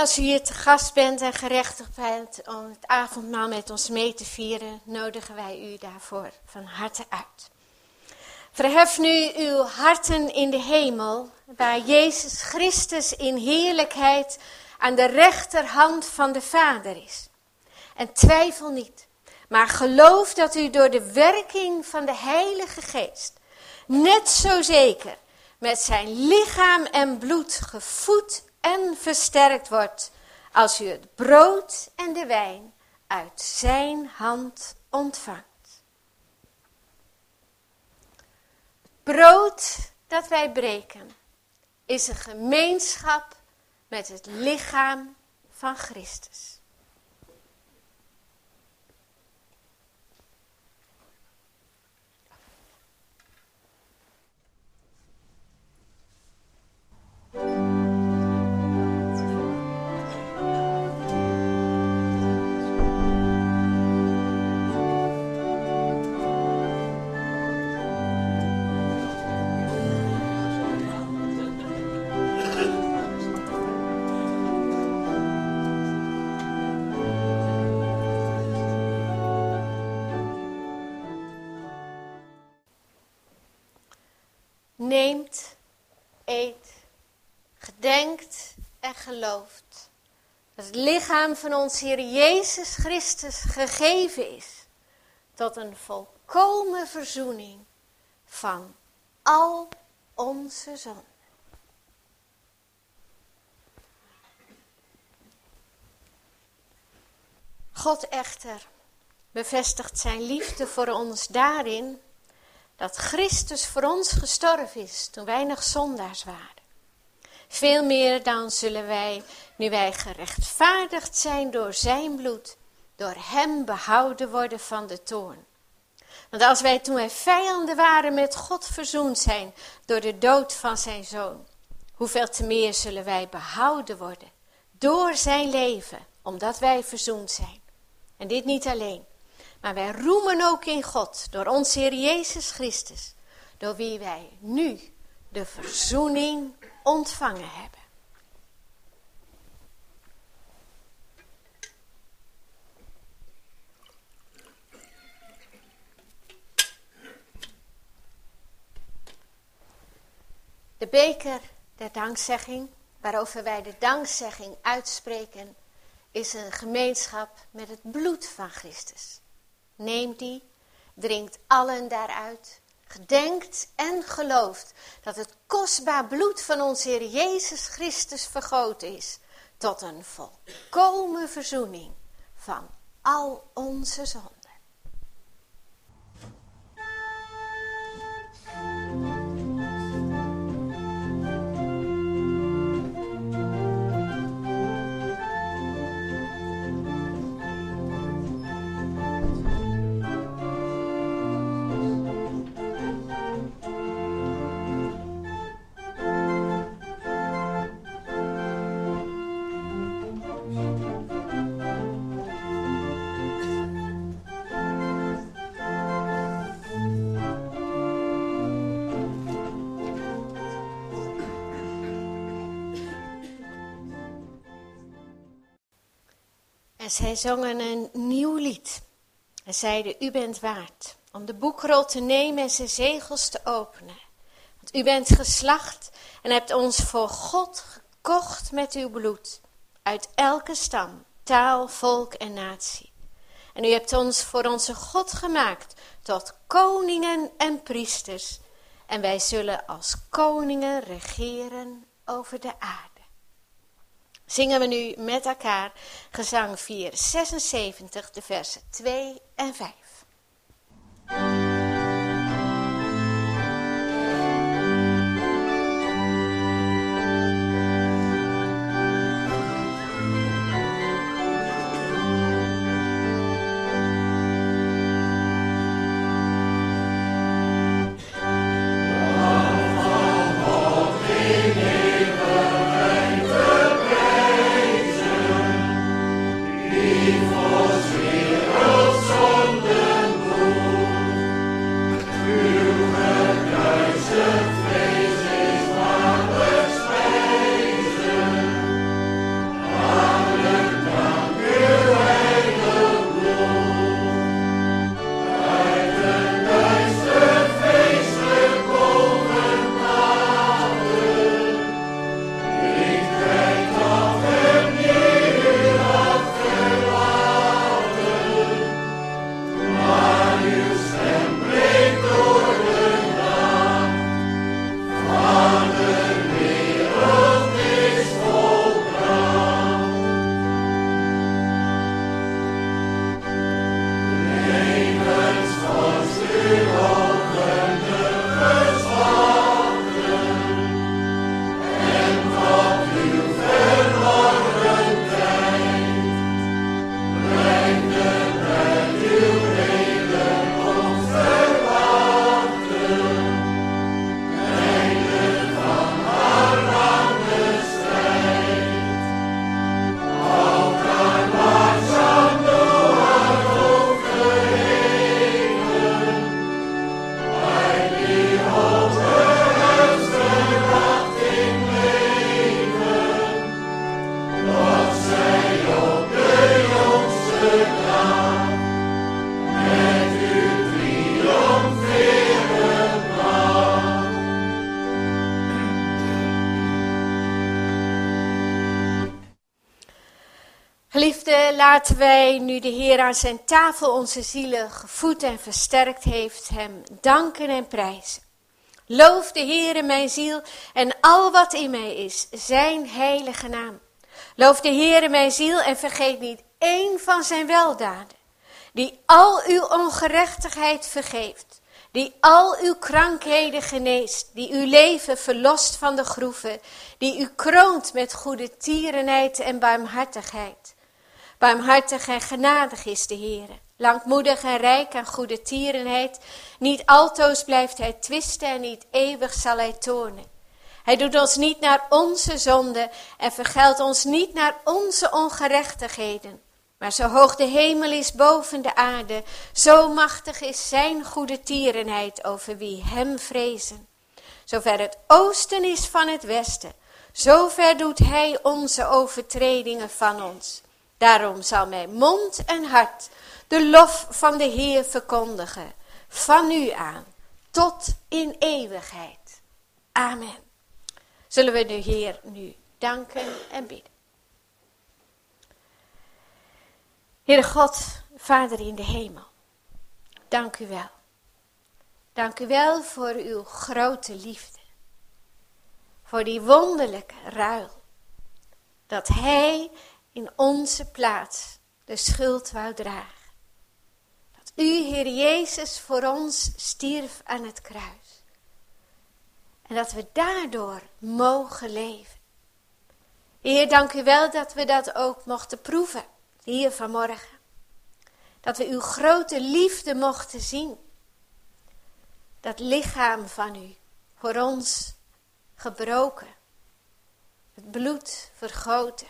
als u hier te gast bent en gerechtigd bent om het avondmaal met ons mee te vieren, nodigen wij u daarvoor van harte uit. Verhef nu uw harten in de hemel, waar Jezus Christus in heerlijkheid aan de rechterhand van de Vader is. En twijfel niet, maar geloof dat u door de werking van de Heilige Geest net zo zeker met zijn lichaam en bloed gevoed en versterkt wordt, als u het brood en de wijn uit zijn hand ontvangt. Het brood dat wij breken is een gemeenschap met het lichaam van Christus. Neemt, eet, gedenkt en gelooft dat het lichaam van ons Heer Jezus Christus gegeven is tot een volkomen verzoening van al onze zonden. God echter bevestigt zijn liefde voor ons daarin dat Christus voor ons gestorven is toen wij nog zondaars waren. Veel meer dan zullen wij, nu wij gerechtvaardigd zijn door zijn bloed, door hem behouden worden van de toorn. Want als wij toen wij vijanden waren met God verzoend zijn door de dood van zijn zoon, hoeveel te meer zullen wij behouden worden door zijn leven, omdat wij verzoend zijn. En dit niet alleen. Maar wij roemen ook in God, door onze Heer Jezus Christus, door wie wij nu de verzoening ontvangen hebben. De beker der dankzegging, waarover wij de dankzegging uitspreken, is een gemeenschap met het bloed van Christus. Neem die, drinkt allen daaruit, gedenkt en gelooft dat het kostbaar bloed van onze Heer Jezus Christus vergoten is tot een volkomen verzoening van al onze zonden. En zij zongen een nieuw lied. En zeiden, u bent waard om de boekrol te nemen en zijn zegels te openen. Want u bent geslacht en hebt ons voor God gekocht met uw bloed. Uit elke stam, taal, volk en natie. En u hebt ons voor onze God gemaakt tot koningen en priesters. En wij zullen als koningen regeren over de aarde. Zingen we nu met elkaar gezang 476, de versen 2 en 5. Geliefden, laten wij, nu de Heer aan zijn tafel onze zielen gevoed en versterkt heeft, hem danken en prijzen. Loof de Heere mijn ziel en al wat in mij is, zijn heilige naam. Loof de Heere mijn ziel en vergeet niet één van zijn weldaden, die al uw ongerechtigheid vergeeft, die al uw krankheden geneest, die uw leven verlost van de groeven, die u kroont met goede tierenheid en barmhartigheid. Barmhartig en genadig is de Heere, langmoedig en rijk aan goede tierenheid. Niet altoos blijft hij twisten en niet eeuwig zal hij toornen. Hij doet ons niet naar onze zonden en vergeldt ons niet naar onze ongerechtigheden. Maar zo hoog de hemel is boven de aarde, zo machtig is zijn goede tierenheid over wie hem vrezen. Zover het oosten is van het westen, zover doet hij onze overtredingen van ons. Daarom zal mijn mond en hart de lof van de Heer verkondigen, van nu aan, tot in eeuwigheid. Amen. Zullen we de Heer nu danken en bidden. Heere God, Vader in de hemel, dank u wel. Dank u wel voor uw grote liefde. Voor die wonderlijke ruil, dat hij in onze plaats de schuld wou dragen. Dat u, Heer Jezus, voor ons stierf aan het kruis. En dat we daardoor mogen leven. Heer, dank u wel dat we dat ook mochten proeven, hier vanmorgen. Dat we uw grote liefde mochten zien. Dat lichaam van u, voor ons gebroken. Het bloed vergoten.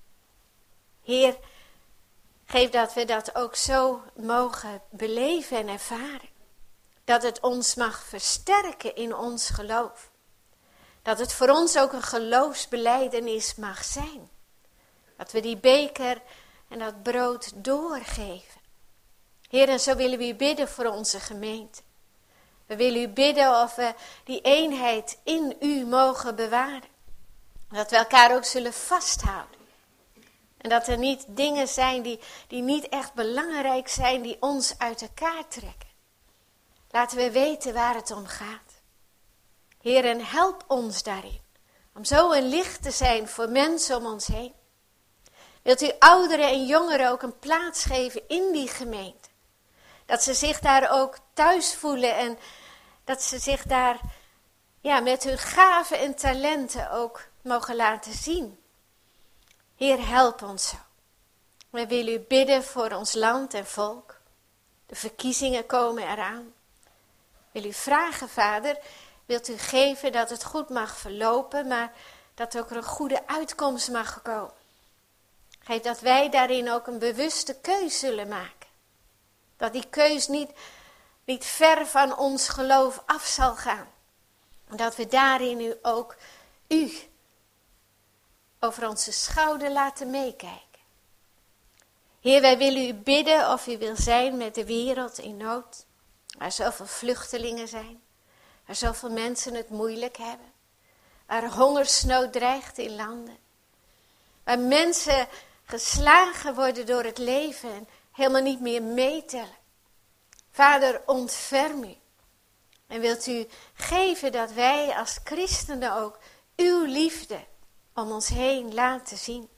Heer, geef dat we dat ook zo mogen beleven en ervaren. Dat het ons mag versterken in ons geloof. Dat het voor ons ook een geloofsbelijdenis mag zijn. Dat we die beker en dat brood doorgeven. Heer, en zo willen we u bidden voor onze gemeente. We willen u bidden of we die eenheid in u mogen bewaren. Dat we elkaar ook zullen vasthouden. En dat er niet dingen zijn die niet echt belangrijk zijn, die ons uit elkaar trekken. Laten we weten waar het om gaat. Heer, en help ons daarin. Om zo een licht te zijn voor mensen om ons heen. Wilt u ouderen en jongeren ook een plaats geven in die gemeente. Dat ze zich daar ook thuis voelen en dat ze zich daar met hun gaven en talenten ook mogen laten zien. Heer, help ons zo. We willen u bidden voor ons land en volk. De verkiezingen komen eraan. Wil u vragen, Vader, wilt u geven dat het goed mag verlopen, maar dat er ook een goede uitkomst mag komen. Geef dat wij daarin ook een bewuste keus zullen maken. Dat die keus niet ver van ons geloof af zal gaan. Dat we daarin u over onze schouder laten meekijken. Heer, wij willen u bidden of u wil zijn met de wereld in nood. Waar zoveel vluchtelingen zijn. Waar zoveel mensen het moeilijk hebben. Waar hongersnood dreigt in landen. Waar mensen geslagen worden door het leven en helemaal niet meer meetellen. Vader, ontferm u. En wilt u geven dat wij als christenen ook uw liefde om ons heen laten zien.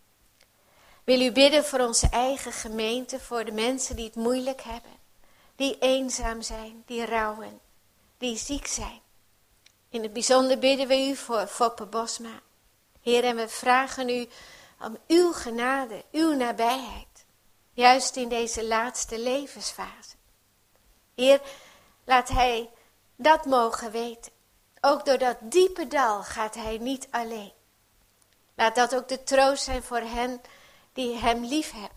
Wil u bidden voor onze eigen gemeente, voor de mensen die het moeilijk hebben. Die eenzaam zijn, die rouwen, die ziek zijn. In het bijzonder bidden we u voor Foppe Bosma. Heer, en we vragen u om uw genade, uw nabijheid. Juist in deze laatste levensfase. Heer, laat hij dat mogen weten. Ook door dat diepe dal gaat hij niet alleen. Laat dat ook de troost zijn voor hen die hem lief hebben.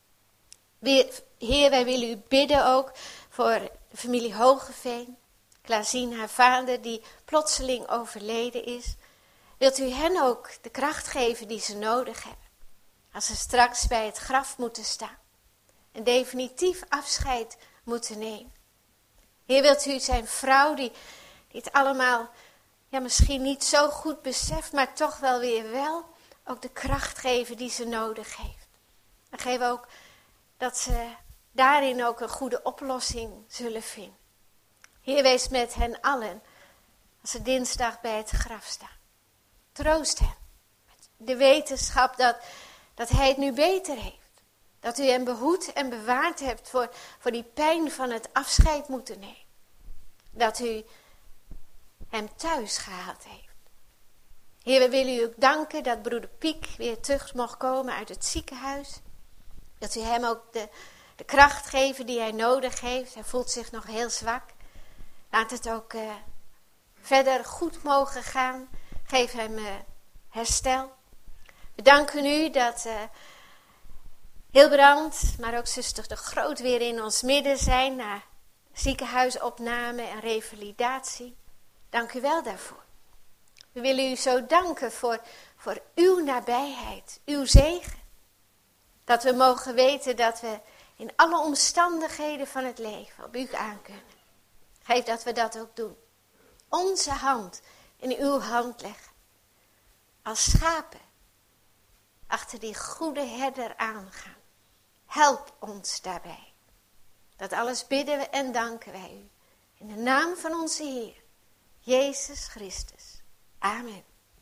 Heer, wij willen u bidden ook voor de familie Hogeveen. Klaasien, haar vader, die plotseling overleden is. Wilt u hen ook de kracht geven die ze nodig hebben. Als ze straks bij het graf moeten staan. En definitief afscheid moeten nemen. Heer, wilt u zijn vrouw die het allemaal misschien niet zo goed beseft, maar toch wel weer wel ook de kracht geven die ze nodig heeft. En geef ook dat ze daarin ook een goede oplossing zullen vinden. Heer, wees met hen allen als ze dinsdag bij het graf staan. Troost hen. Met de wetenschap dat hij het nu beter heeft. Dat u hem behoed en bewaard hebt voor die pijn van het afscheid moeten nemen. Dat u hem thuis gehaald heeft. Heer, we willen u ook danken dat broeder Piek weer terug mocht komen uit het ziekenhuis. Dat u hem ook de kracht geeft die hij nodig heeft. Hij voelt zich nog heel zwak. Laat het ook verder goed mogen gaan. Geef hem herstel. We danken u dat Hilbrand, maar ook zuster de Groot weer in ons midden zijn. Na ziekenhuisopname en revalidatie. Dank u wel daarvoor. We willen u zo danken voor uw nabijheid, uw zegen. Dat we mogen weten dat we in alle omstandigheden van het leven op u aan kunnen. Geef dat we dat ook doen. Onze hand in uw hand leggen. Als schapen achter die goede herder aangaan. Help ons daarbij. Dat alles bidden we en danken wij u. In de naam van onze Heer, Jezus Christus. Amen.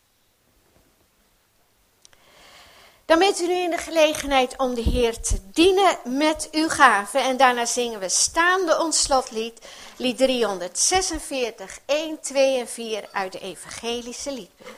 Dan bent u nu in de gelegenheid om de Heer te dienen met uw gaven. En daarna zingen we staande ons slotlied, lied 346, 1, 2 en 4 uit de evangelische liederen.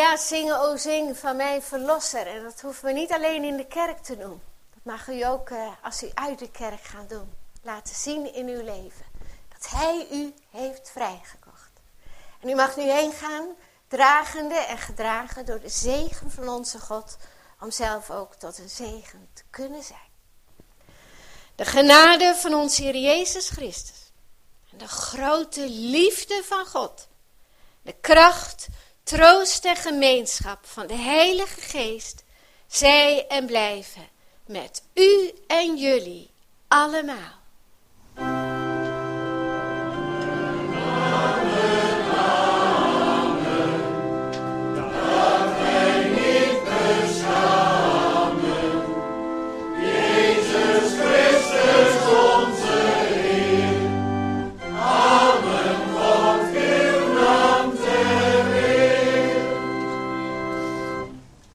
Ja, zingen o zing van mijn verlosser. En dat hoeven we niet alleen in de kerk te doen. Dat mag u ook als u uit de kerk gaat doen. Laten zien in uw leven. Dat hij u heeft vrijgekocht. En u mag nu heen gaan, dragende en gedragen door de zegen van onze God. Om zelf ook tot een zegen te kunnen zijn. De genade van onze Heer Jezus Christus. En de grote liefde van God. De kracht, troost en gemeenschap van de Heilige Geest. Zij en blijven met u en jullie allemaal.